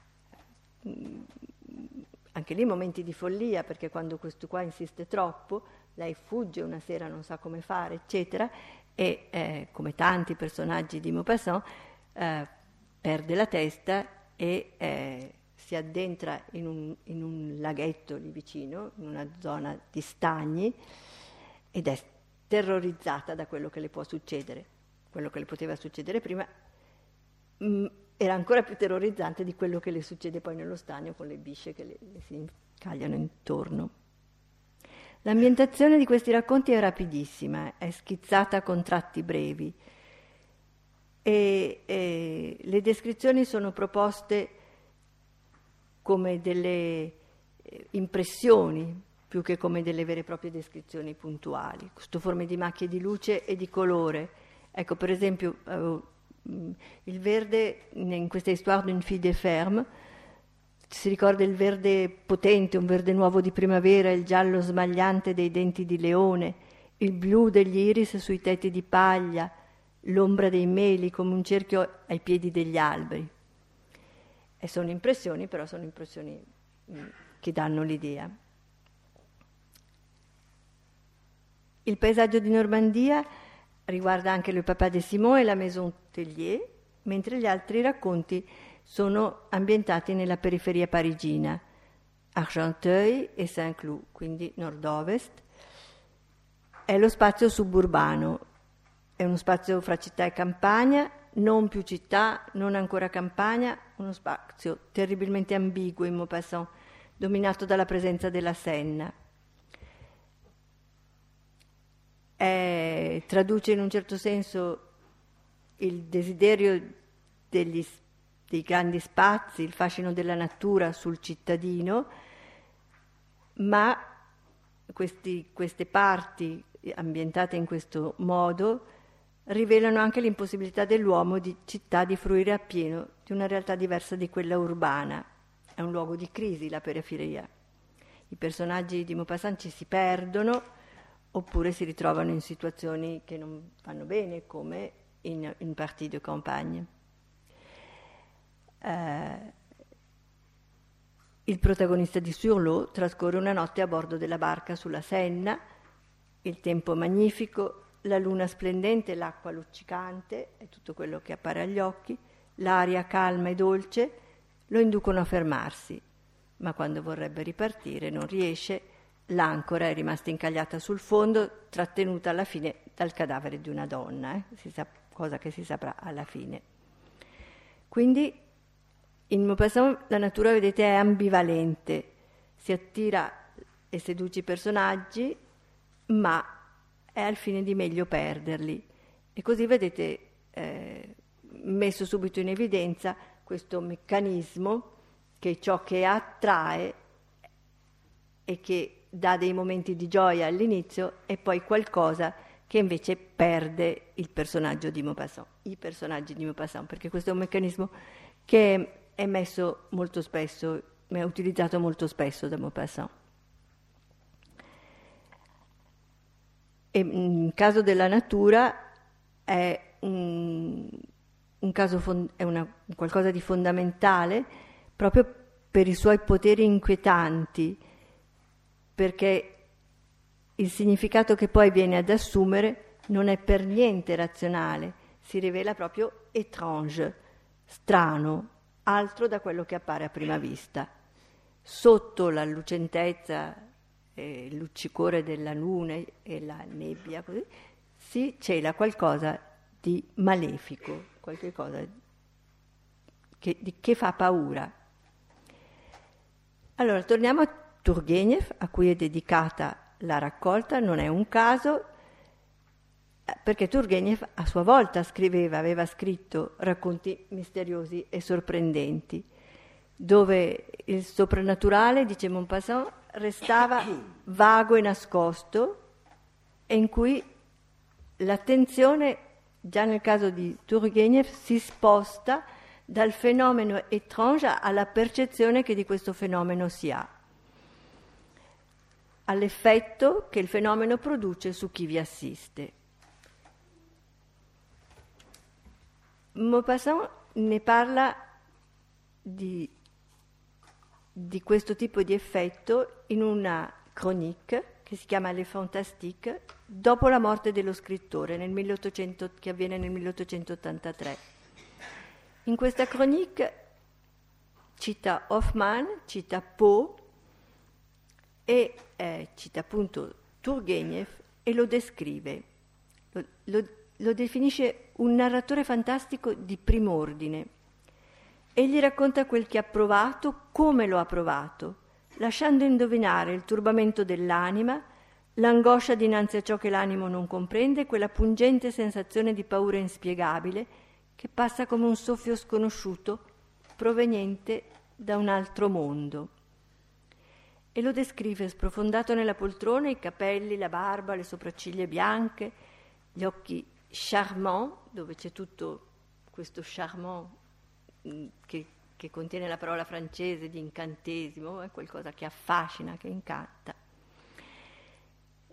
anche lì momenti di follia, perché quando questo qua insiste troppo, lei fugge una sera, non sa come fare, eccetera, e come tanti personaggi di Maupassant perde la testa e si addentra in un laghetto lì vicino, in una zona di stagni, ed è terrorizzata da quello che le può succedere. Quello che le poteva succedere prima era ancora più terrorizzante di quello che le succede poi nello stagno con le bisce che le si incagliano intorno. L'ambientazione di questi racconti è rapidissima, è schizzata con tratti brevi e le descrizioni sono proposte come delle impressioni più che come delle vere e proprie descrizioni puntuali, sotto forme di macchie di luce e di colore. Ecco, per esempio, il verde in questa histoire d'une fille de ferme, si ricorda il verde potente, un verde nuovo di primavera, il giallo smagliante dei denti di leone, il blu degli iris sui tetti di paglia, l'ombra dei meli come un cerchio ai piedi degli alberi. E sono impressioni, però sono impressioni che danno l'idea. Il paesaggio di Normandia riguarda anche le Papa de Simon e la Maison Tellier, mentre gli altri racconti sono ambientati nella periferia parigina, Argenteuil e Saint-Cloud, quindi nord-ovest. È lo spazio suburbano, è uno spazio fra città e campagna, non più città, non ancora campagna, uno spazio terribilmente ambiguo in Maupassant, dominato dalla presenza della Senna. Traduce in un certo senso il desiderio dei grandi spazi, il fascino della natura sul cittadino, ma queste parti ambientate in questo modo rivelano anche l'impossibilità dell'uomo di città di fruire appieno di una realtà diversa di quella urbana. È un luogo di crisi la periferia. I personaggi di Maupassant ci si perdono oppure si ritrovano in situazioni che non vanno bene, come in partie de campagne. Il protagonista di Sur-l'eau trascorre una notte a bordo della barca sulla Senna, il tempo magnifico, la luna splendente, l'acqua luccicante, è tutto quello che appare agli occhi, l'aria calma e dolce lo inducono a fermarsi, ma quando vorrebbe ripartire non riesce. L'ancora è rimasta incagliata sul fondo, trattenuta alla fine dal cadavere di una donna, cosa che si saprà alla fine. Quindi in Maupassant la natura, vedete, è ambivalente, si attira e seduce i personaggi, ma è al fine di meglio perderli. E così vedete messo subito in evidenza questo meccanismo che è ciò che attrae e che dà dei momenti di gioia all'inizio e poi qualcosa che invece perde il personaggio di Maupassant, i personaggi di Maupassant, perché questo è un meccanismo che è messo molto spesso, è utilizzato molto spesso da Maupassant. E in caso della natura è qualcosa di fondamentale proprio per i suoi poteri inquietanti, perché il significato che poi viene ad assumere non è per niente razionale, si rivela proprio étrange, strano, altro da quello che appare a prima vista. Sotto la lucentezza e il luccicore della luna e la nebbia, così, si cela qualcosa di malefico, qualcosa che fa paura. Allora, torniamo a Turgenev, a cui è dedicata la raccolta. Non è un caso, perché Turgenev a sua volta aveva scritto racconti misteriosi e sorprendenti, dove il soprannaturale, dice Maupassant, restava vago e nascosto e in cui l'attenzione, già nel caso di Turgenev, si sposta dal fenomeno étrange alla percezione che di questo fenomeno si ha, all'effetto che il fenomeno produce su chi vi assiste. Maupassant ne parla di questo tipo di effetto in una chronique che si chiama Les Fantastiques, dopo la morte dello scrittore, che avviene nel 1883. In questa chronique cita Hoffmann, cita Poe e cita appunto Turgenev e lo descrive, lo definisce un narratore fantastico di prim'ordine. Egli racconta quel che ha provato, come lo ha provato, lasciando indovinare il turbamento dell'anima, l'angoscia dinanzi a ciò che l'animo non comprende, quella pungente sensazione di paura inspiegabile che passa come un soffio sconosciuto proveniente da un altro mondo. E lo descrive sprofondato nella poltrona, i capelli, la barba, le sopracciglia bianche, gli occhi charmant, dove c'è tutto questo charmant che contiene la parola francese di incantesimo, è qualcosa che affascina, che incanta.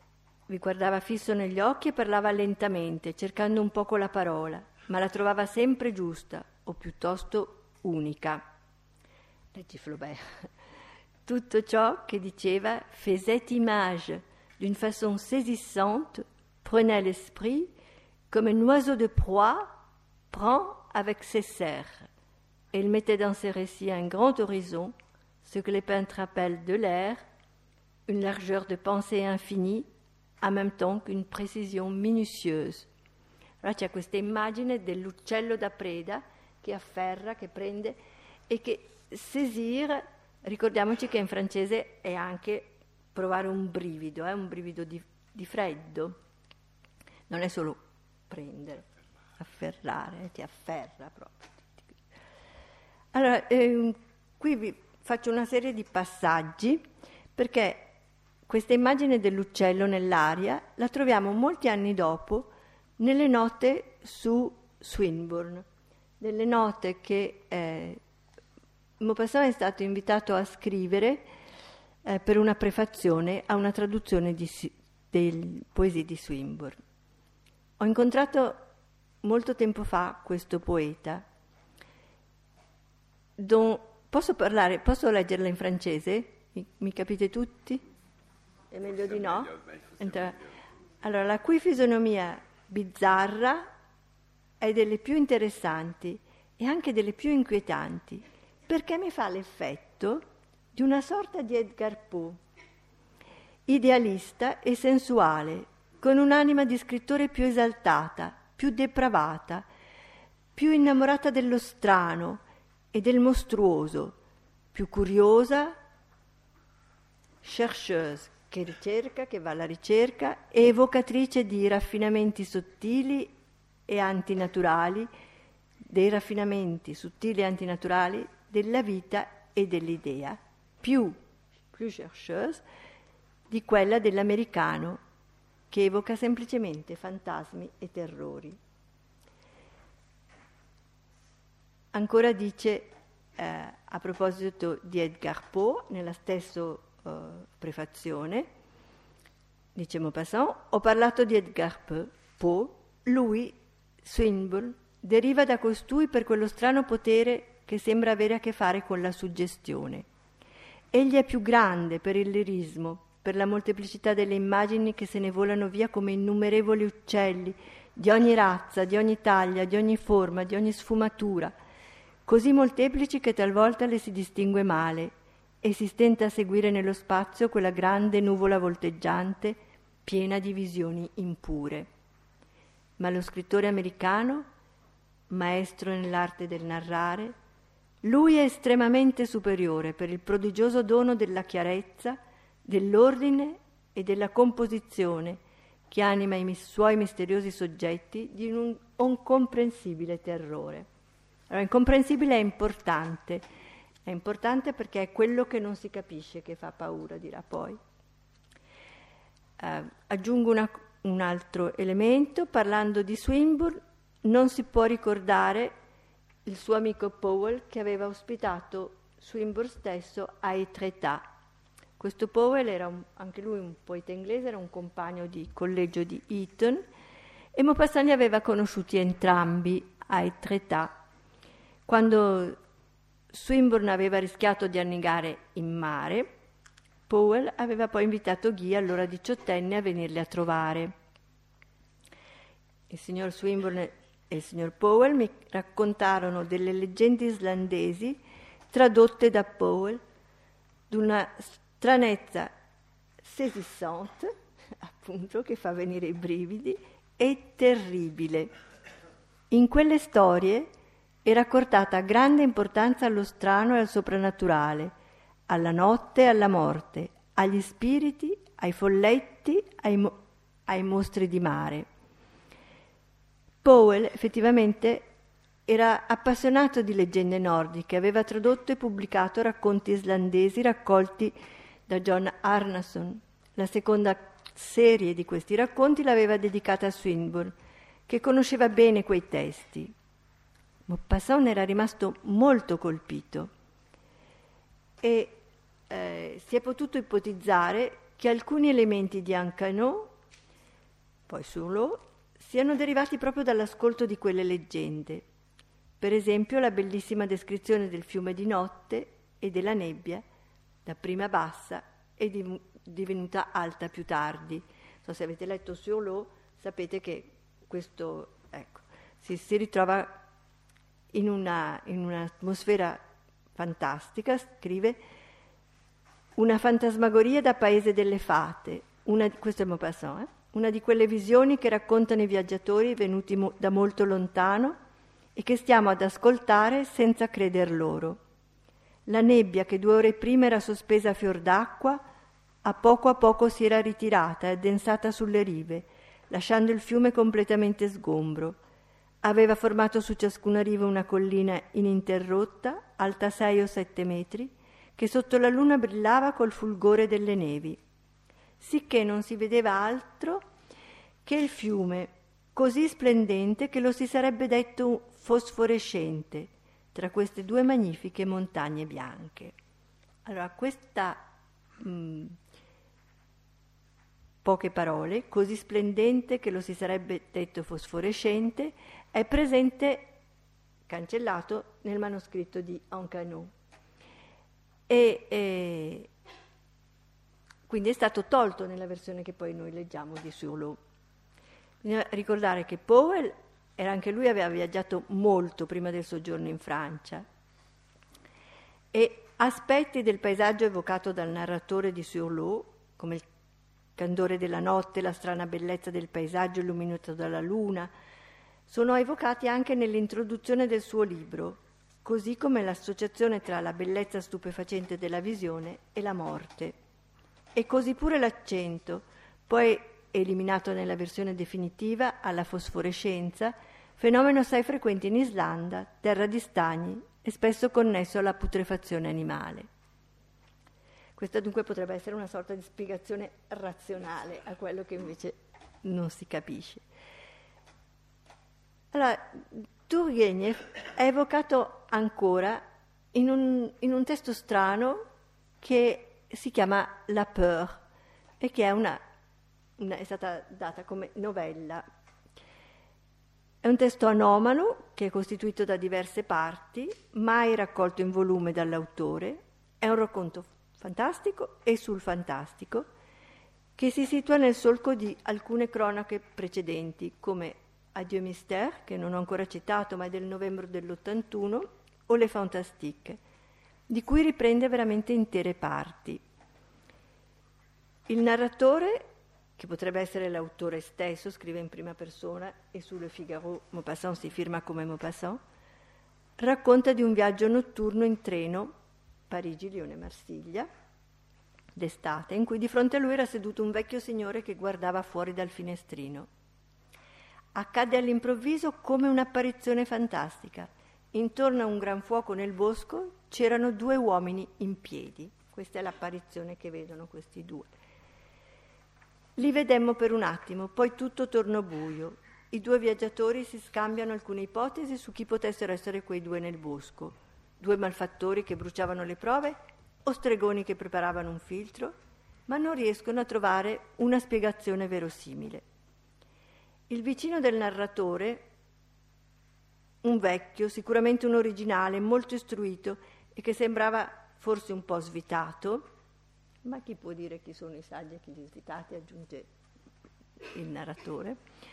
vi guardava fisso negli occhi e parlava lentamente, cercando un poco la parola, ma la trovava sempre giusta, o piuttosto unica. Leggi Flaubert. Tutto ciò che diceva faisait image d'une façon saisissante, prenait l'esprit comme un oiseau de proie prend avec ses serres. Et il mettait dans ses récits un grand horizon, ce que les peintres appellent de l'air, une largeur de pensée infinie, en même temps qu'une précision minutieuse. Allora c'è questa immagine dell'uccello da preda che afferra, che prende e che saisir, ricordiamoci che in francese è anche provare un brivido di freddo, non è solo prendere, afferrare, ti afferra proprio. Allora, qui vi faccio una serie di passaggi perché questa immagine dell'uccello nell'aria la troviamo molti anni dopo nelle note su Swinburne, nelle note che Maupassant è stato invitato a scrivere per una prefazione a una traduzione delle poesie di Swinburne. Ho incontrato molto tempo fa questo poeta. Posso leggerla in francese? Mi capite tutti? È meglio di no? Allora, la cui fisonomia bizzarra è delle più interessanti e anche delle più inquietanti, perché mi fa l'effetto di una sorta di Edgar Poe, idealista e sensuale, con un'anima di scrittore più esaltata, più depravata, più innamorata dello strano e del mostruoso, più curiosa, chercheuse, che ricerca, che va alla ricerca, e evocatrice di raffinamenti sottili e antinaturali, dei raffinamenti sottili e antinaturali della vita e dell'idea, più chercheuse di quella dell'americano, che evoca semplicemente fantasmi e terrori. Ancora dice, a proposito di Edgar Poe, nella stessa prefazione, dice Maupassant, ho parlato di Edgar Poe, lui, Swinburne, deriva da costui per quello strano potere che sembra avere a che fare con la suggestione. Egli è più grande per il lirismo, per la molteplicità delle immagini che se ne volano via come innumerevoli uccelli, di ogni razza, di ogni taglia, di ogni forma, di ogni sfumatura, così molteplici che talvolta le si distingue male e si stenta a seguire nello spazio quella grande nuvola volteggiante piena di visioni impure. Ma lo scrittore americano, maestro nell'arte del narrare, lui è estremamente superiore per il prodigioso dono della chiarezza, dell'ordine e della composizione che anima i suoi misteriosi soggetti di un incomprensibile terrore. Allora, incomprensibile è importante perché è quello che non si capisce che fa paura, dirà poi. Aggiungo un altro elemento, parlando di Swinburne, non si può ricordare il suo amico Powell che aveva ospitato Swinburne stesso a Etretat. Questo Powell era anche lui un poeta inglese, era un compagno di collegio di Eton e Maupassant li aveva conosciuti entrambi a Etretat. Quando Swinburne aveva rischiato di annegare in mare, Powell aveva poi invitato Guy, allora diciottenne, a venirli a trovare. Il signor Swinburne e il signor Powell mi raccontarono delle leggende islandesi tradotte da Powell d'una stranezza saisissante, appunto, che fa venire i brividi, e terribile. In quelle storie era accordata grande importanza allo strano e al soprannaturale, alla notte e alla morte, agli spiriti, ai folletti, ai mostri di mare. Powell effettivamente era appassionato di leggende nordiche, aveva tradotto e pubblicato racconti islandesi raccolti da John Arnason. La seconda serie di questi racconti l'aveva dedicata a Swinburne, che conosceva bene quei testi. Maupassant era rimasto molto colpito e si è potuto ipotizzare che alcuni elementi di Ancano poi Sur-l'Eau, siano derivati proprio dall'ascolto di quelle leggende. Per esempio la bellissima descrizione del fiume di notte e della nebbia, dapprima bassa e divenuta alta più tardi. Non so se avete letto Sur-l'Eau, sapete che questo, ecco, si ritrova in un'atmosfera fantastica, scrive, una fantasmagoria da paese delle fate, questo è Maupassant, una di quelle visioni che raccontano i viaggiatori venuti da molto lontano e che stiamo ad ascoltare senza creder loro. La nebbia che 2 ore prima era sospesa a fior d'acqua, a poco si era ritirata e addensata sulle rive, lasciando il fiume completamente sgombro. Aveva formato su ciascuna riva una collina ininterrotta, alta 6 o 7 metri, che sotto la luna brillava col fulgore delle nevi, sicché non si vedeva altro che il fiume, così splendente che lo si sarebbe detto fosforescente, tra queste 2 magnifiche montagne bianche. Allora, questa poche parole, così splendente che lo si sarebbe detto fosforescente, è presente, cancellato, nel manoscritto di Ancanot. E quindi è stato tolto nella versione che poi noi leggiamo di Sur-l'Eau. Bisogna ricordare che Powell anche lui aveva viaggiato molto prima del soggiorno in Francia e aspetti del paesaggio evocato dal narratore di Sur-l'Eau, come il candore della notte, la strana bellezza del paesaggio illuminato dalla luna, sono evocati anche nell'introduzione del suo libro, così come l'associazione tra la bellezza stupefacente della visione e la morte. E così pure l'accento, poi eliminato nella versione definitiva, alla fosforescenza, fenomeno assai frequente in Islanda, terra di stagni e spesso connesso alla putrefazione animale. Questa dunque potrebbe essere una sorta di spiegazione razionale a quello che invece non si capisce. Allora, Turgenev è evocato ancora in un testo strano che si chiama La Peur e che è stata data come novella. È un testo anomalo che è costituito da diverse parti, mai raccolto in volume dall'autore. È un racconto fantastico e sul fantastico che si situa nel solco di alcune cronache precedenti, come Adieu Mystère, che non ho ancora citato ma è del novembre dell'81, o Le Fantastiques, di cui riprende veramente intere parti. Il narratore, che potrebbe essere l'autore stesso, scrive in prima persona e su Le Figaro Maupassant si firma come Maupassant, racconta di un viaggio notturno in treno Parigi-Lione-Marsiglia d'estate, in cui di fronte a lui era seduto un vecchio signore che guardava fuori dal finestrino. Accadde all'improvviso come un'apparizione fantastica. Intorno a un gran fuoco nel bosco c'erano 2 uomini in piedi. Questa è l'apparizione che vedono questi 2. Li vedemmo per un attimo, poi tutto tornò buio. I 2 viaggiatori si scambiano alcune ipotesi su chi potessero essere quei 2 nel bosco. 2 malfattori che bruciavano le prove o stregoni che preparavano un filtro, ma non riescono a trovare una spiegazione verosimile. Il vicino del narratore, un vecchio, sicuramente un originale, molto istruito e che sembrava forse un po' svitato, ma chi può dire chi sono i saggi e chi gli svitati, aggiunge il narratore,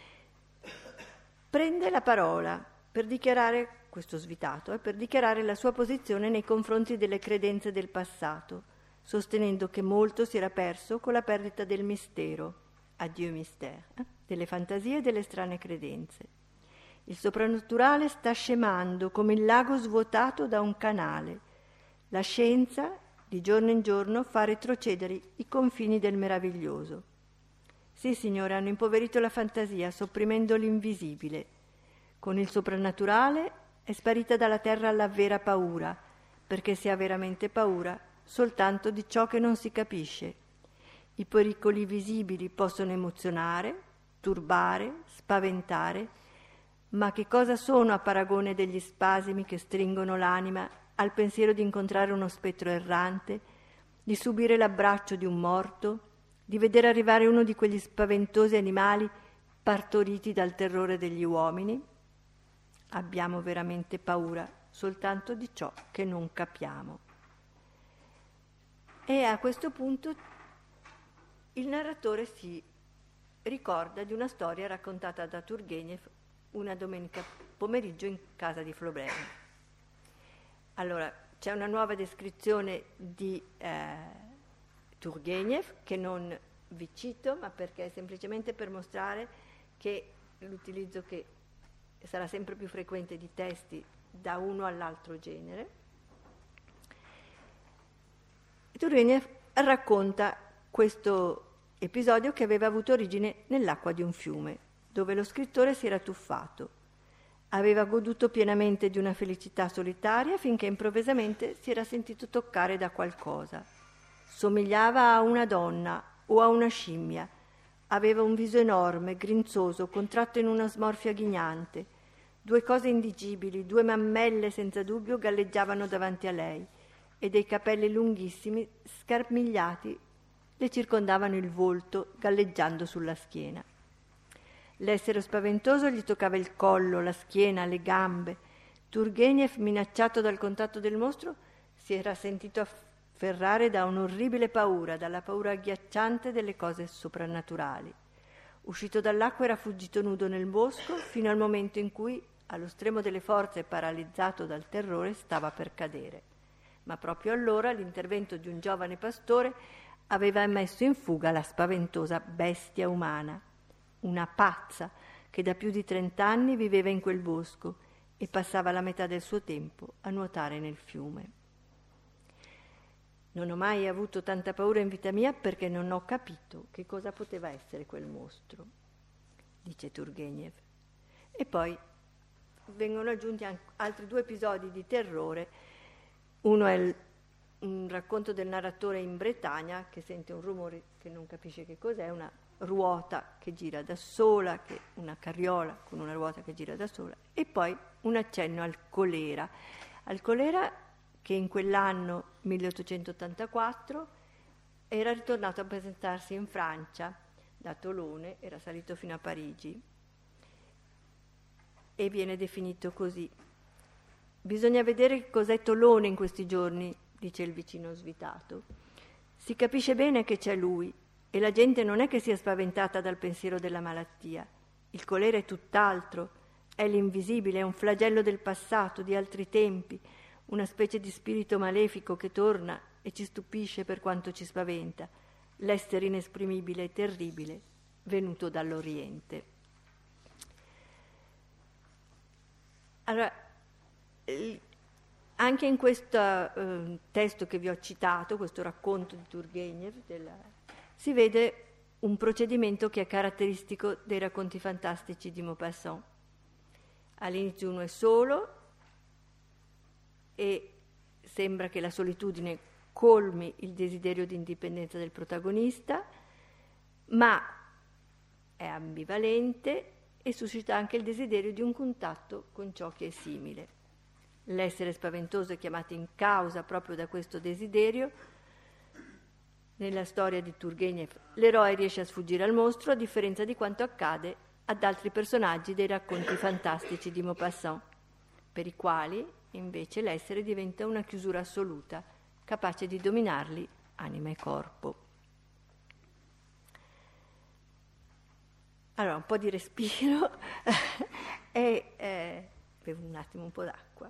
prende la parola per dichiarare, questo svitato, per dichiarare la sua posizione nei confronti delle credenze del passato, sostenendo che molto si era perso con la perdita del mistero, Adieu Mystère, delle fantasie e delle strane credenze. Il soprannaturale sta scemando come il lago svuotato da un canale. La scienza, di giorno in giorno, fa retrocedere i confini del meraviglioso. Sì, signore, hanno impoverito la fantasia, sopprimendo l'invisibile. Con il soprannaturale è sparita dalla terra la vera paura, perché si ha veramente paura soltanto di ciò che non si capisce. I pericoli visibili possono emozionare, turbare, spaventare, ma che cosa sono a paragone degli spasimi che stringono l'anima al pensiero di incontrare uno spettro errante, di subire l'abbraccio di un morto, di vedere arrivare uno di quegli spaventosi animali partoriti dal terrore degli uomini. Abbiamo veramente paura soltanto di ciò che non capiamo. E a questo punto il narratore si ricorda di una storia raccontata da Turgenev una domenica pomeriggio in casa di Flaubert. Allora, c'è una nuova descrizione di Turgenev che non vi cito, ma perché semplicemente per mostrare che l'utilizzo che sarà sempre più frequente di testi da uno all'altro genere. Turgenev racconta questo episodio che aveva avuto origine nell'acqua di un fiume, dove lo scrittore si era tuffato. Aveva goduto pienamente di una felicità solitaria finché improvvisamente si era sentito toccare da qualcosa. Somigliava a una donna o a una scimmia. Aveva un viso enorme, grinzoso, contratto in una smorfia ghignante. Due cose indigibili, due mammelle senza dubbio galleggiavano davanti a lei e dei capelli lunghissimi, scarmigliati, le circondavano il volto, galleggiando sulla schiena. L'essere spaventoso gli toccava il collo, la schiena, le gambe. Turgenev, minacciato dal contatto del mostro, si era sentito afferrare da un'orribile paura, dalla paura agghiacciante delle cose soprannaturali. Uscito dall'acqua era fuggito nudo nel bosco fino al momento in cui, allo stremo delle forze, paralizzato dal terrore, stava per cadere. Ma proprio allora l'intervento di un giovane pastore aveva messo in fuga la spaventosa bestia umana, una pazza che da più di 30 anni viveva in quel bosco e passava la metà del suo tempo a nuotare nel fiume. Non ho mai avuto tanta paura in vita mia perché non ho capito che cosa poteva essere quel mostro, dice Turgenev. E poi vengono aggiunti anche altri 2 episodi di terrore. Uno è un racconto del narratore in Bretagna che sente un rumore che non capisce che cos'è, una ruota che gira da sola, una carriola con una ruota che gira da sola, e poi un accenno al colera che in quell'anno 1884 era ritornato a presentarsi in Francia da Tolone, era salito fino a Parigi e viene definito così. Bisogna vedere che cos'è Tolone in questi giorni, dice il vicino svitato. Si capisce bene che c'è lui e la gente non è che sia spaventata dal pensiero della malattia. Il colera è tutt'altro, è l'invisibile, è un flagello del passato, di altri tempi, una specie di spirito malefico che torna e ci stupisce per quanto ci spaventa, l'essere inesprimibile e terribile venuto dall'Oriente. Allora, anche in questo testo che vi ho citato, questo racconto di Turgenev, si vede un procedimento che è caratteristico dei racconti fantastici di Maupassant. All'inizio uno è solo e sembra che la solitudine colmi il desiderio di indipendenza del protagonista, ma è ambivalente e suscita anche il desiderio di un contatto con ciò che è simile. L'essere spaventoso è chiamato in causa proprio da questo desiderio. Nella storia di Turgenev l'eroe riesce a sfuggire al mostro, a differenza di quanto accade ad altri personaggi dei racconti fantastici di Maupassant, per i quali invece l'essere diventa una chiusura assoluta, capace di dominarli anima e corpo. Allora, un po' di respiro e bevo un attimo un po' d'acqua.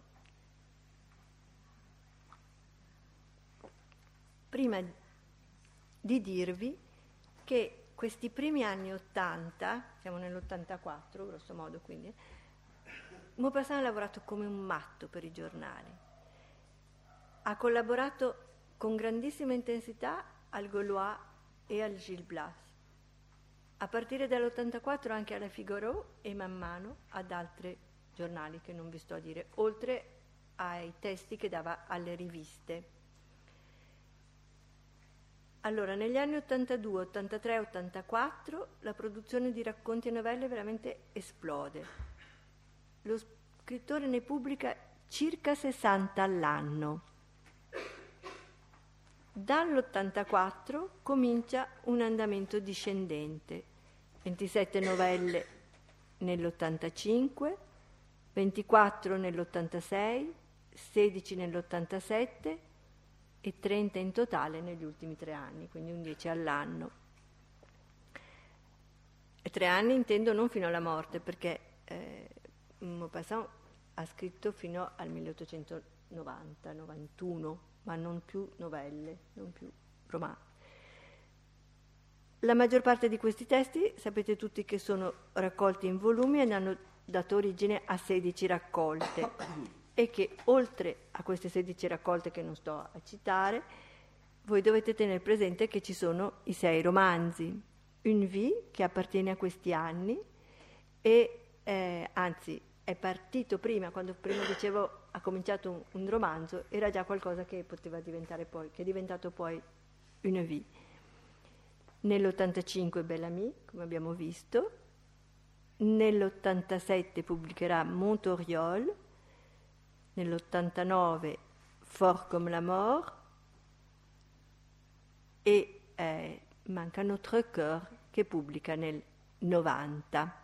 Prima di dirvi che questi primi anni 80, siamo nell'84 grosso modo, quindi Maupassant ha lavorato come un matto per i giornali, ha collaborato con grandissima intensità al Gaulois e al Gil Blas, a partire dall'84 anche alla Figaro e man mano ad altri giornali che non vi sto a dire, oltre ai testi che dava alle riviste. Allora, negli anni 82, 83, 84 la produzione di racconti e novelle veramente esplode. Lo scrittore ne pubblica circa 60 all'anno. Dall'84 comincia un andamento discendente 27 novelle nell'85, 24 nell'86, 16 nell'87 e 30 in totale negli ultimi 3 anni, quindi un 10 all'anno. E 3 anni intendo non fino alla morte, perché Maupassant ha scritto fino al 1890-91, ma non più novelle, non più romanzi. La maggior parte di questi testi sapete tutti che sono raccolti in volumi e hanno dato origine a 16 raccolte e che oltre a queste 16 raccolte che non sto a citare, voi dovete tenere presente che ci sono i 6 romanzi, Une vie che appartiene a questi anni e anzi è partito prima, quando prima dicevo ha cominciato un romanzo, era già qualcosa che poteva diventare poi, che è diventato poi Une vie. Nell'85 Bel-Ami, come abbiamo visto, nell'87 pubblicherà Montoriol, nell'89 Fort comme la mort e manca Notre Cœur che pubblica nel 90.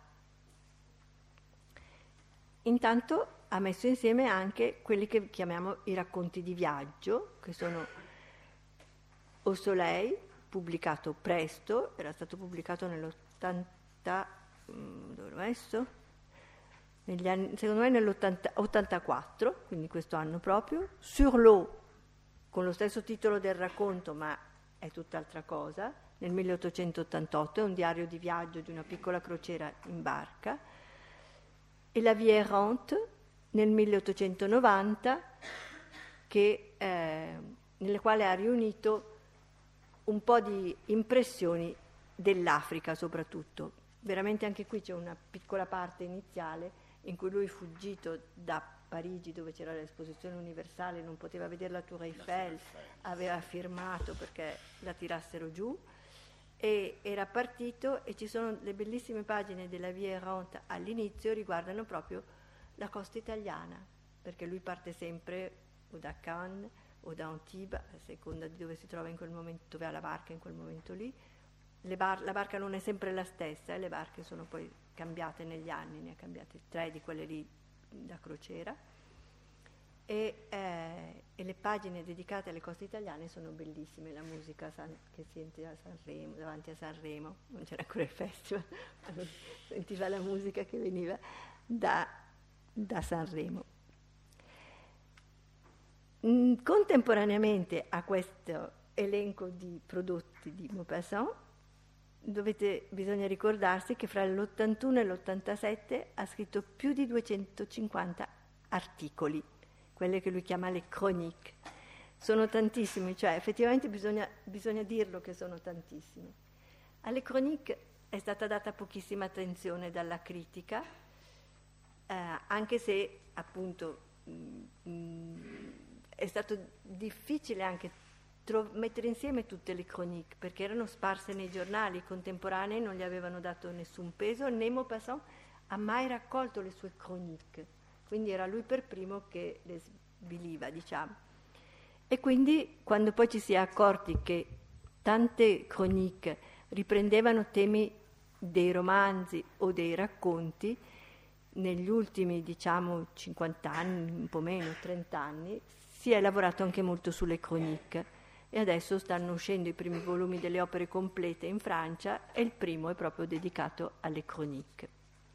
Intanto ha messo insieme anche quelli che chiamiamo i racconti di viaggio, che sono Au Soleil, pubblicato presto, era stato pubblicato nell'80, dove l'ho messo? Negli anni, secondo me nell'84, quindi questo anno proprio, Sur l'eau, con lo stesso titolo del racconto, ma è tutt'altra cosa, nel 1888, è un diario di viaggio di una piccola crociera in barca, e La vie errante, nel 1890, nelle quali ha riunito un po' di impressioni dell'Africa soprattutto. Veramente anche qui c'è una piccola parte iniziale in cui lui, fuggito da Parigi dove c'era l'esposizione universale, non poteva vedere la Tour Eiffel, aveva firmato perché la tirassero giù e era partito, e ci sono le bellissime pagine della Vie errante all'inizio, riguardano proprio la costa italiana, perché lui parte sempre o da Cannes o da Antibes, a seconda di dove si trova in quel momento, dove ha la barca in quel momento lì. La barca non è sempre la stessa, le barche sono poi cambiate negli anni, ne ha cambiate 3 di quelle lì da crociera, e le pagine dedicate alle coste italiane sono bellissime, la musica che si sente a Sanremo, davanti a Sanremo, non c'era ancora il festival, ma sentiva la musica che veniva da Sanremo. Contemporaneamente a questo elenco di prodotti di Maupassant bisogna ricordarsi che fra l'81 e l'87 ha scritto più di 250 articoli, quelle che lui chiama le chroniques. Sono tantissimi, cioè effettivamente bisogna dirlo che sono tantissimi. Alle chroniques è stata data pochissima attenzione dalla critica, anche se appunto è stato difficile anche mettere insieme tutte le chroniques, perché erano sparse nei giornali, i contemporanei non gli avevano dato nessun peso, né Maupassant ha mai raccolto le sue chroniques, quindi era lui per primo che le sbiliva, diciamo. E quindi quando poi ci si è accorti che tante chroniques riprendevano temi dei romanzi o dei racconti, negli ultimi, diciamo, 50 anni, un po' meno, 30 anni, si è lavorato anche molto sulle chroniques e adesso stanno uscendo i primi volumi delle opere complete in Francia e il primo è proprio dedicato alle chroniques.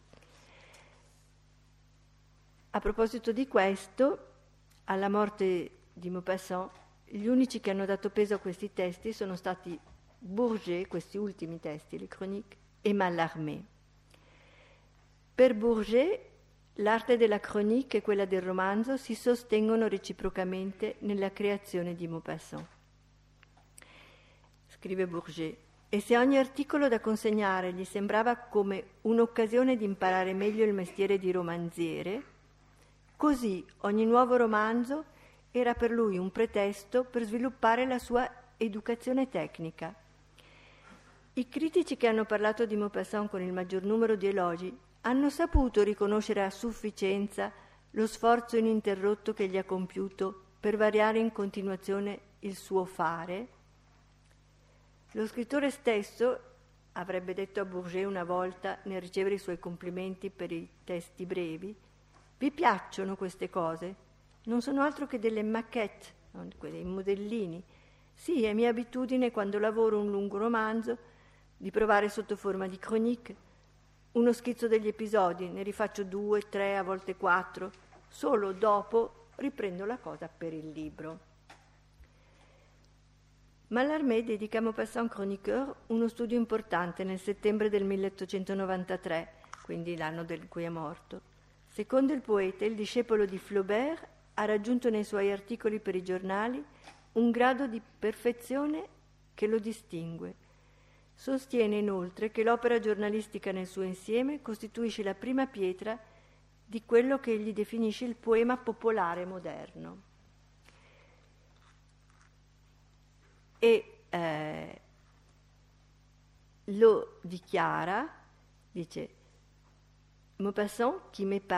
A proposito di questo, alla morte di Maupassant, gli unici che hanno dato peso a questi testi sono stati Bourget, questi ultimi testi, le chroniques, e Mallarmé. Per Bourget, l'arte della chronique e quella del romanzo si sostengono reciprocamente nella creazione di Maupassant. Scrive Bourget, e se ogni articolo da consegnare gli sembrava come un'occasione di imparare meglio il mestiere di romanziere, così ogni nuovo romanzo era per lui un pretesto per sviluppare la sua educazione tecnica. I critici che hanno parlato di Maupassant con il maggior numero di elogi hanno saputo riconoscere a sufficienza lo sforzo ininterrotto che egli ha compiuto per variare in continuazione il suo fare. Lo scrittore stesso avrebbe detto a Bourget una volta nel ricevere i suoi complimenti per i testi brevi: vi piacciono queste cose? Non sono altro che delle maquette, dei modellini. Sì, è mia abitudine quando lavoro un lungo romanzo di provare sotto forma di chronique uno schizzo degli episodi, ne rifaccio 2, 3, a volte 4, solo dopo riprendo la cosa per il libro. Mallarmé dedica a Maupassant chroniqueur uno studio importante nel settembre del 1893, quindi l'anno in cui è morto. Secondo il poeta, il discepolo di Flaubert ha raggiunto nei suoi articoli per i giornali un grado di perfezione che lo distingue. Sostiene inoltre che l'opera giornalistica nel suo insieme costituisce la prima pietra di quello che egli definisce il poema popolare moderno. E lo dichiara, dice: Maupassant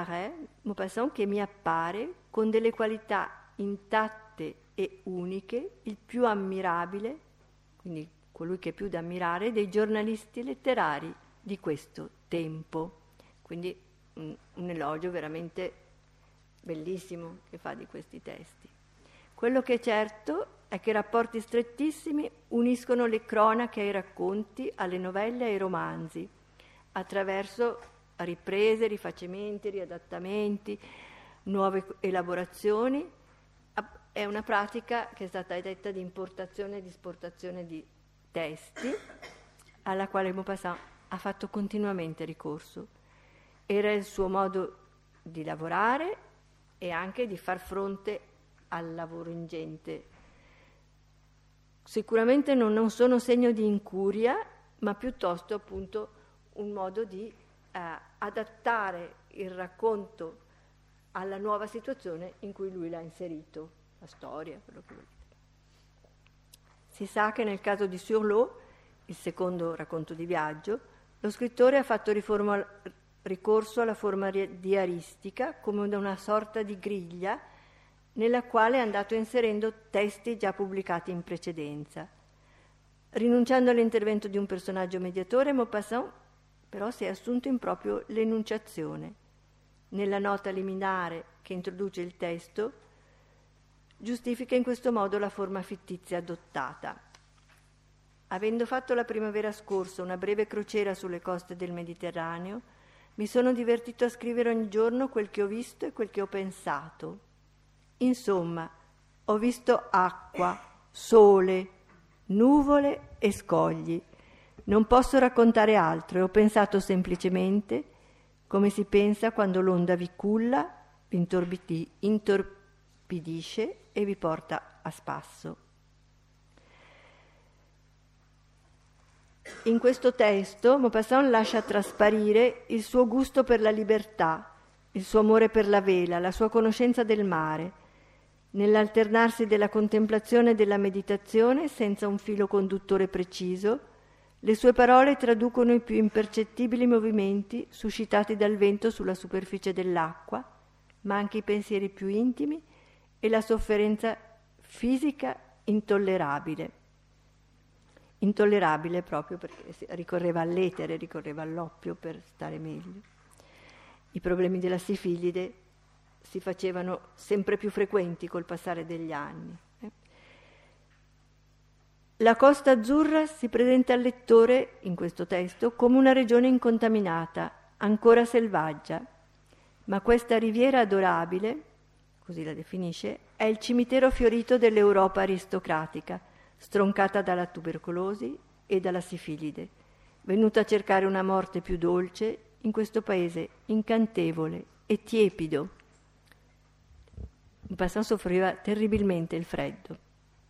che mi appare con delle qualità intatte e uniche, il più ammirabile, quindi colui che è più da ammirare, dei giornalisti letterari di questo tempo. Quindi un elogio veramente bellissimo che fa di questi testi. Quello che è certo è che rapporti strettissimi uniscono le cronache ai racconti, alle novelle e ai romanzi, attraverso riprese, rifacimenti, riadattamenti, nuove elaborazioni. È una pratica che è stata detta di importazione e di esportazione di testi, alla quale Maupassant ha fatto continuamente ricorso. Era il suo modo di lavorare e anche di far fronte al lavoro ingente. Sicuramente non sono segno di incuria, ma piuttosto appunto un modo di adattare il racconto alla nuova situazione in cui lui l'ha inserito, la storia, quello che volete. Si sa che nel caso di Surlot, il secondo racconto di viaggio, lo scrittore ha fatto ricorso alla forma diaristica come da una sorta di griglia nella quale è andato inserendo testi già pubblicati in precedenza. Rinunciando all'intervento di un personaggio mediatore, Maupassant però si è assunto in proprio l'enunciazione. Nella nota liminare che introduce il testo, giustifica in questo modo la forma fittizia adottata. Avendo fatto la primavera scorsa una breve crociera sulle coste del Mediterraneo, mi sono divertito a scrivere ogni giorno quel che ho visto e quel che ho pensato. Insomma, ho visto acqua, sole, nuvole e scogli. Non posso raccontare altro e ho pensato semplicemente come si pensa quando l'onda vi culla, vi intorpidisce e vi porta a spasso. In questo testo Maupassant lascia trasparire il suo gusto per la libertà, il suo amore per la vela, la sua conoscenza del mare, nell'alternarsi della contemplazione e della meditazione senza un filo conduttore preciso. Le sue parole traducono i più impercettibili movimenti suscitati dal vento sulla superficie dell'acqua, ma anche i pensieri più intimi e la sofferenza fisica intollerabile. Intollerabile proprio perché ricorreva all'etere, ricorreva all'oppio per stare meglio. I problemi della sifilide si facevano sempre più frequenti col passare degli anni. La Costa Azzurra si presenta al lettore, in questo testo, come una regione incontaminata, ancora selvaggia, ma questa riviera adorabile, così la definisce, è il cimitero fiorito dell'Europa aristocratica, stroncata dalla tubercolosi e dalla sifilide, venuta a cercare una morte più dolce in questo paese incantevole e tiepido. Maupassant soffriva terribilmente il freddo.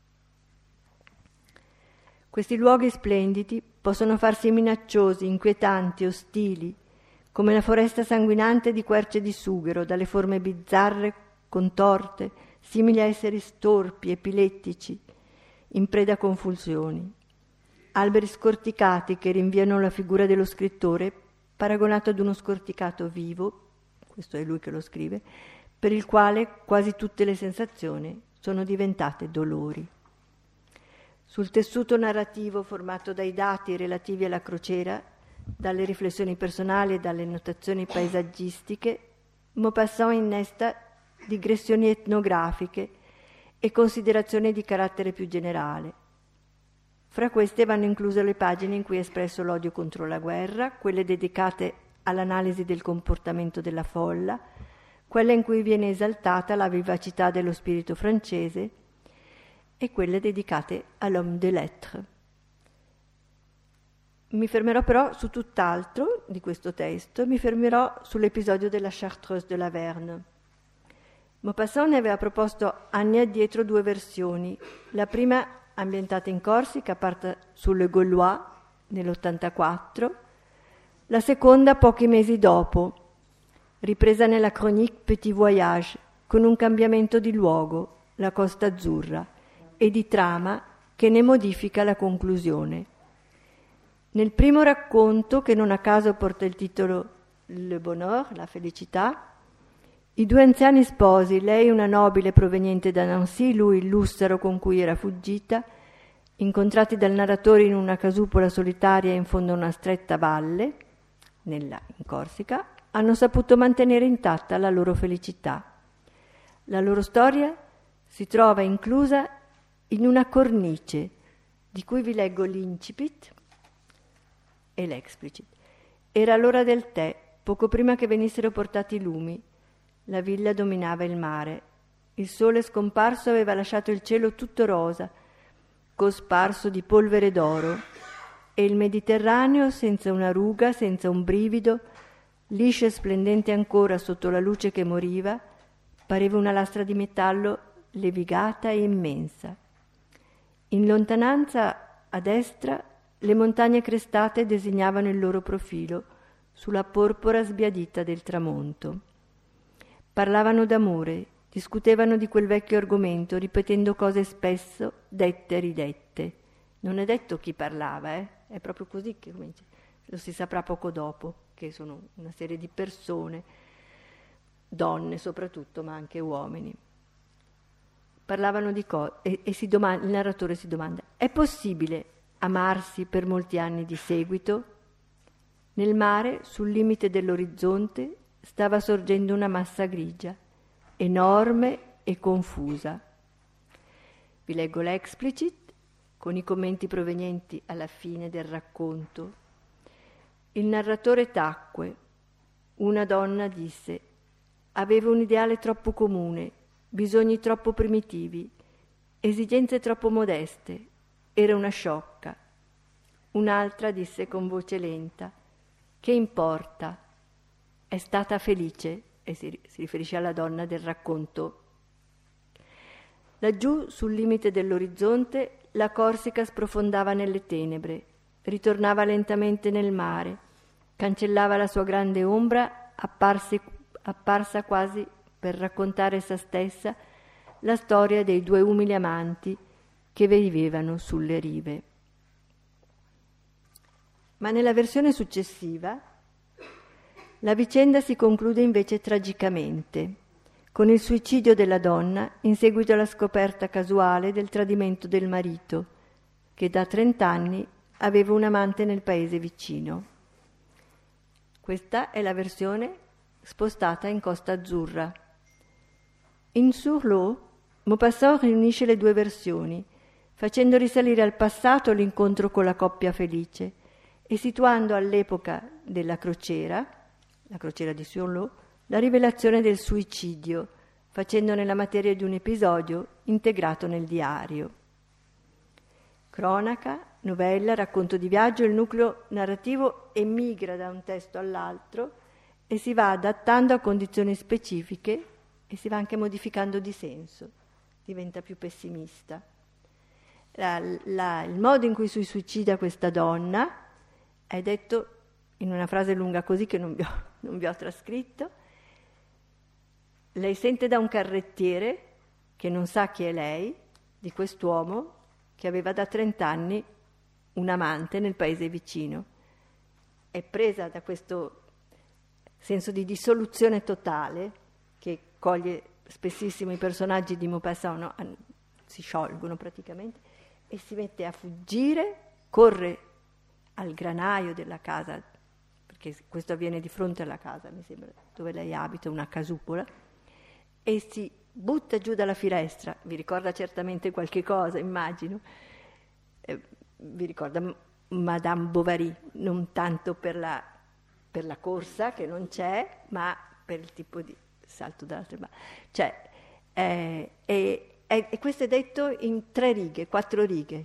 Questi luoghi splendidi possono farsi minacciosi, inquietanti, ostili, come la foresta sanguinante di querce di sughero, dalle forme bizzarre, contorte, simili a esseri storpi, epilettici, in preda a convulsioni. Alberi scorticati che rinviano la figura dello scrittore, paragonato ad uno scorticato vivo, questo è lui che lo scrive, per il quale quasi tutte le sensazioni sono diventate dolori. sul tessuto narrativo formato dai dati relativi alla crociera, dalle riflessioni personali e dalle notazioni paesaggistiche, Maupassant innesta digressioni etnografiche e considerazioni di carattere più generale. Fra queste vanno incluse le pagine in cui è espresso l'odio contro la guerra, quelle dedicate all'analisi del comportamento della folla, quelle in cui viene esaltata la vivacità dello spirito francese e quelle dedicate all'homme de lettres. Mi fermerò però su tutt'altro di questo testo, mi fermerò sull'episodio della Chartreuse de la Verne. Maupassant ne aveva proposto anni addietro 2 versioni, la prima ambientata in Corsica, parta sulle Gaulois nell'84, la seconda pochi mesi dopo, ripresa nella Chronique Petit Voyage, con un cambiamento di luogo, la Costa Azzurra, e di trama che ne modifica la conclusione. Nel primo racconto, che non a caso porta il titolo Le Bonheur, la felicità, i 2 anziani sposi, lei una nobile proveniente da Nancy, lui il lussaro con cui era fuggita, incontrati dal narratore in una casupola solitaria in fondo a una stretta valle, in Corsica, hanno saputo mantenere intatta la loro felicità. La loro storia si trova inclusa in una cornice, di cui vi leggo l'incipit e l'explicit. Era l'ora del tè, poco prima che venissero portati i lumi. La villa dominava il mare. Il sole scomparso aveva lasciato il cielo tutto rosa, cosparso di polvere d'oro, e il Mediterraneo, senza una ruga, senza un brivido, liscio e splendente ancora sotto la luce che moriva, pareva una lastra di metallo levigata e immensa. In lontananza, a destra, le montagne crestate disegnavano il loro profilo sulla porpora sbiadita del tramonto. Parlavano d'amore, discutevano di quel vecchio argomento, ripetendo cose spesso dette e ridette. Non è detto chi parlava, è proprio così che comincia. Lo si saprà poco dopo, che sono una serie di persone, donne soprattutto, ma anche uomini. Parlavano di cose e il narratore si domanda: è possibile amarsi per molti anni di seguito? Nel mare, sul limite dell'orizzonte, stava sorgendo una massa grigia, enorme e confusa. Vi leggo l'explicit con i commenti provenienti alla fine del racconto. Il narratore tacque. Una donna disse: avevo un ideale troppo comune, bisogni troppo primitivi, esigenze troppo modeste, era una sciocca. Un'altra disse con voce lenta: che importa? È stata felice, e si riferisce alla donna del racconto. Laggiù, sul limite dell'orizzonte, la Corsica sprofondava nelle tenebre, ritornava lentamente nel mare, cancellava la sua grande ombra, apparsa quasi per raccontare essa stessa la storia dei 2 umili amanti che vivevano sulle rive. Ma nella versione successiva la vicenda si conclude invece tragicamente, con il suicidio della donna in seguito alla scoperta casuale del tradimento del marito, che da 30 anni aveva un amante nel paese vicino. Questa è la versione spostata in Costa Azzurra. In Sur l'eau, Maupassant riunisce le 2 versioni, facendo risalire al passato l'incontro con la coppia felice e situando all'epoca della crociera, la crociera di Sur l'eau, la rivelazione del suicidio, facendone la materia di un episodio integrato nel diario. Cronaca, novella, racconto di viaggio, il nucleo narrativo emigra da un testo all'altro e si va adattando a condizioni specifiche e si va anche modificando di senso, diventa più pessimista. Il modo in cui si suicida questa donna è detto in una frase lunga così che non vi ho trascritto. Lei sente da un carrettiere, che non sa chi è lei, di quest'uomo che aveva da 30 anni un amante nel paese vicino. È presa da questo senso di dissoluzione totale che coglie spessissimo i personaggi di Maupassant, no? Si sciolgono praticamente, e si mette a fuggire, corre al granaio della casa, perché questo avviene di fronte alla casa, mi sembra, dove lei abita, una casupola, e si butta giù dalla finestra. Vi ricorda certamente qualche cosa, immagino. Vi ricorda Madame Bovary, non tanto per la corsa, che non c'è, ma per il tipo di salto dall'altra parte. Cioè, e questo è detto in 3 righe, 4 righe.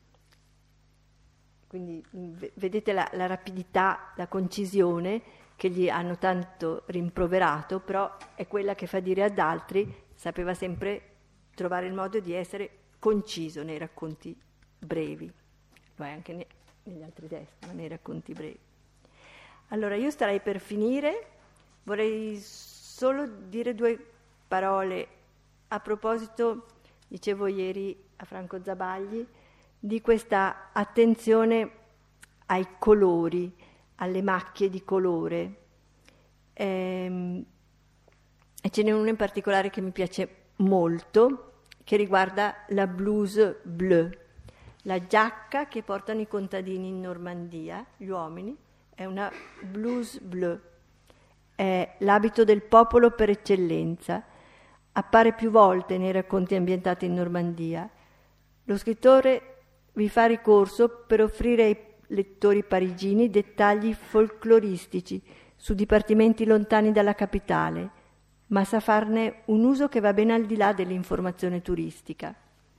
Quindi vedete la rapidità, la concisione che gli hanno tanto rimproverato, però è quella che fa dire ad altri, sapeva sempre trovare il modo di essere conciso nei racconti brevi. Lo è anche negli altri testi, ma nei racconti brevi. Allora, io starei per finire, vorrei solo dire 2 parole a proposito, dicevo ieri a Franco Zabagli, di questa attenzione ai colori, alle macchie di colore. E ce n'è uno in particolare che mi piace molto, che riguarda la blouse bleue, la giacca che portano i contadini in Normandia, gli uomini, è una blouse bleue, è l'abito del popolo per eccellenza, appare più volte nei racconti ambientati in Normandia. Lo scrittore vi fa ricorso per offrire ai lettori parigini dettagli folcloristici su dipartimenti lontani dalla capitale, ma sa farne un uso che va ben al di là dell'informazione turistica.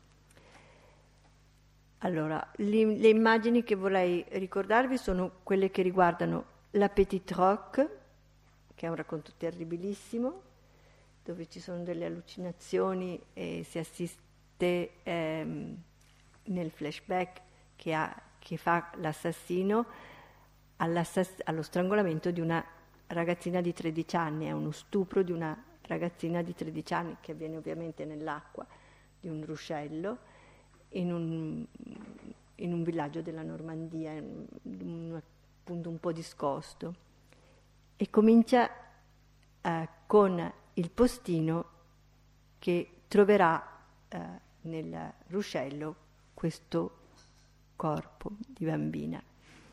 Allora, le immagini che vorrei ricordarvi sono quelle che riguardano La Petite Roque, che è un racconto terribilissimo, dove ci sono delle allucinazioni e si assiste nel flashback che fa l'assassino allo strangolamento di una ragazzina di 13 anni, è uno stupro di una ragazzina di 13 anni che avviene ovviamente nell'acqua di un ruscello in un villaggio della Normandia, appunto un po' discosto, e comincia con il postino che troverà nel ruscello questo corpo di bambina.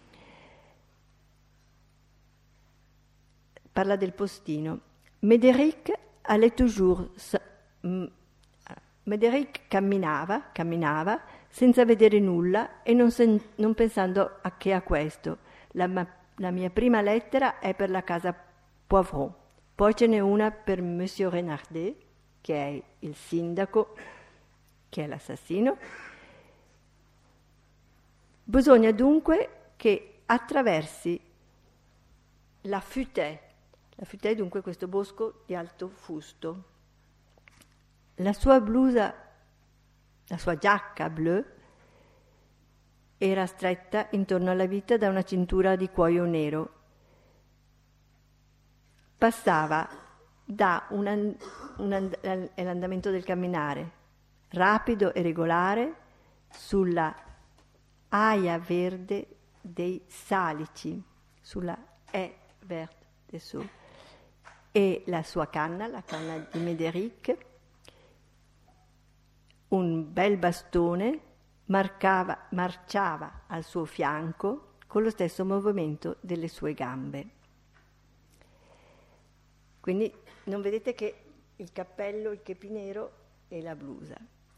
Parla del postino. Médéric allait toujours. Médéric camminava senza vedere nulla e non pensando a che a questo. La mia prima lettera è per la casa Poivron, poi ce n'è una per Monsieur Renardet, che è il sindaco, che è l'assassino. Bisogna dunque che attraversi la Futaie dunque questo bosco di alto fusto. La sua blusa, la sua giacca blu era stretta intorno alla vita da una cintura di cuoio nero. Passava da l'andamento del camminare, rapido e regolare, sulla aia verde dei salici, sulla haie verte des Saules. E la sua canna, la canna di Médéric, un bel bastone, marciava al suo fianco con lo stesso movimento delle sue gambe. Quindi non vedete che il cappello, il chepi nero e la blusa.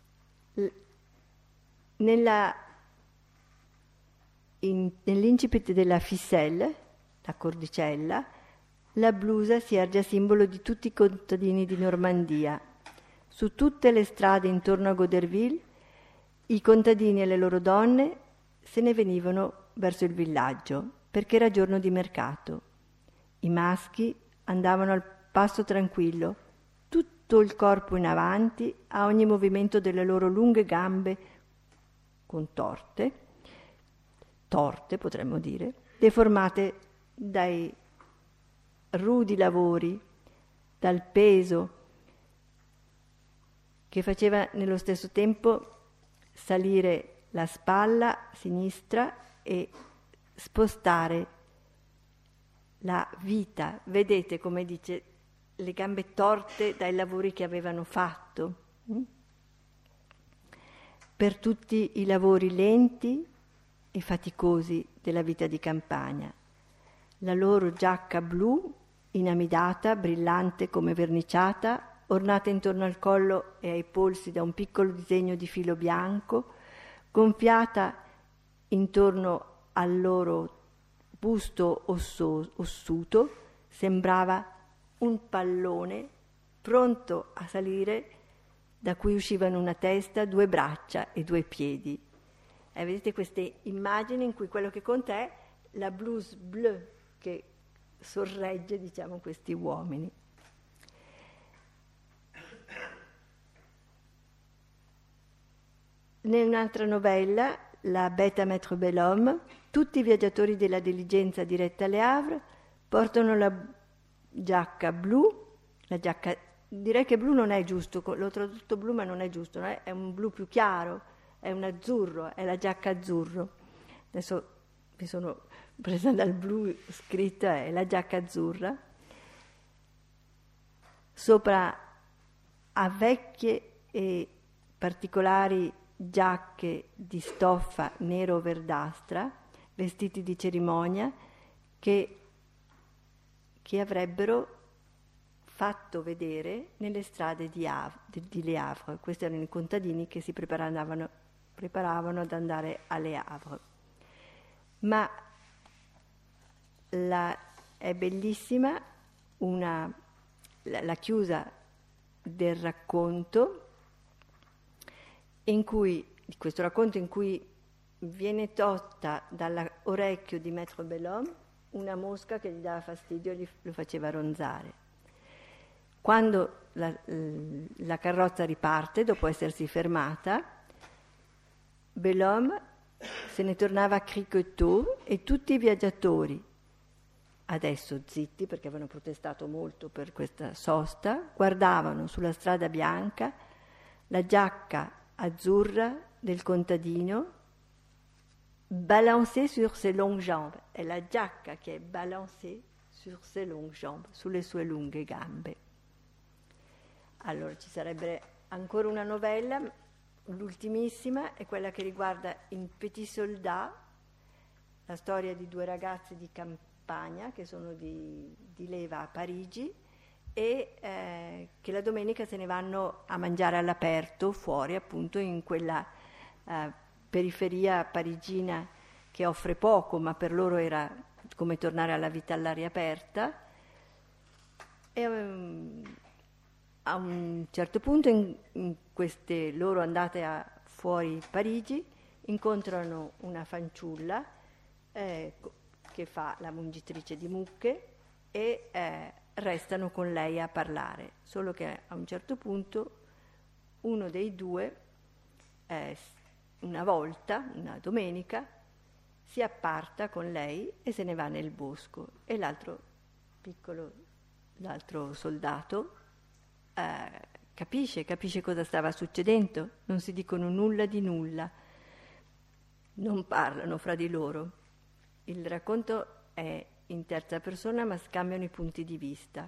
Nell'incipit della ficelle, la cordicella, la blusa si erge a simbolo di tutti i contadini di Normandia. Su tutte le strade intorno a Goderville, i contadini e le loro donne se ne venivano verso il villaggio, perché era giorno di mercato. I maschi andavano al passo tranquillo, tutto il corpo in avanti a ogni movimento delle loro lunghe gambe contorte, torte potremmo dire, deformate dai rudi lavori, dal peso che faceva nello stesso tempo salire la spalla sinistra e spostare la vita. Vedete come dice, le gambe torte dai lavori che avevano fatto. per tutti i lavori lenti e faticosi della vita di campagna. La loro giacca blu, inamidata, brillante come verniciata, ornata intorno al collo e ai polsi da un piccolo disegno di filo bianco, gonfiata intorno al loro busto ossuto, sembrava un pallone pronto a salire, da cui uscivano una testa, 2 braccia e 2 piedi. E vedete queste immagini in cui quello che conta è la blouse bleue che sorregge, diciamo, questi uomini. In un'altra novella, La Bête à Maître Belhomme, tutti i viaggiatori della diligenza diretta alle Havre portano la giacca blu, la giacca, direi che blu non è giusto, l'ho tradotto blu ma non è giusto, no? È un blu più chiaro, è un azzurro, è la giacca azzurro. Adesso mi sono presa dal blu, scritta è la giacca azzurra. Sopra a vecchie e particolari giacche di stoffa nero-verdastra, vestiti di cerimonia, che avrebbero fatto vedere nelle strade di Le Havre. Questi erano i contadini che si preparavano ad andare alle Havre. Ma è bellissima la chiusa del racconto, di questo racconto in cui viene tolta dall'orecchio di Maître Belhomme una mosca che gli dava fastidio e lo faceva ronzare. Quando la carrozza riparte, dopo essersi fermata, Belhomme se ne tornava a Criquetot e tutti i viaggiatori, adesso zitti perché avevano protestato molto per questa sosta, guardavano sulla strada bianca la giacca azzurra del contadino balancée sur ses longues jambes. È la giacca che è balancée sur ses longues jambes, sulle sue lunghe gambe. Allora ci sarebbe ancora una novella, l'ultimissima è quella che riguarda In Petit Soldat, la storia di 2 ragazzi di campagna che sono di leva a Parigi e che la domenica se ne vanno a mangiare all'aperto fuori, appunto in quella periferia parigina che offre poco, ma per loro era come tornare alla vita all'aria aperta. E a un certo punto in queste loro andate fuori Parigi incontrano una fanciulla che fa la mungitrice di mucche e restano con lei a parlare, solo che a un certo punto uno dei due una volta, una domenica, si apparta con lei e se ne va nel bosco e l'altro soldato capisce cosa stava succedendo, non si dicono nulla di nulla, non parlano fra di loro. Il racconto è in terza persona ma scambiano i punti di vista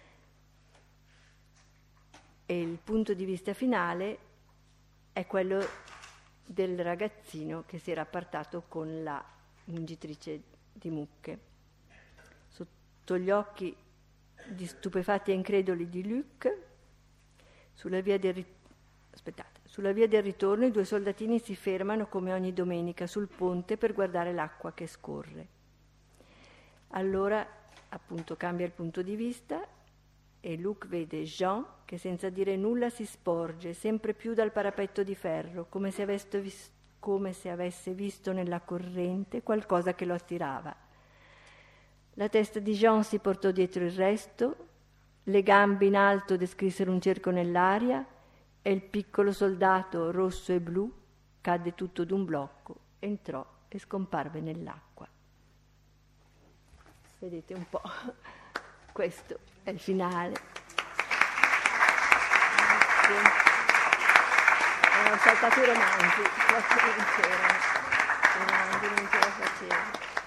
e il punto di vista finale è quello del ragazzino che si era appartato con la mungitrice di mucche. Sotto gli occhi stupefatti e increduli di Luc, sulla via del ritorno i 2 soldatini si fermano come ogni domenica sul ponte per guardare l'acqua che scorre. Allora appunto cambia il punto di vista e Luc vede Jean che senza dire nulla si sporge sempre più dal parapetto di ferro, come se avesse visto nella corrente qualcosa che lo attirava. La testa di Jean si portò dietro il resto, le gambe in alto descrissero un cerco nell'aria e il piccolo soldato rosso e blu cadde tutto d'un blocco, entrò e scomparve nell'acqua. Vedete un po', questo è il finale. Ho saltato i romanzi, troppo non c'erano, non ce la facevo.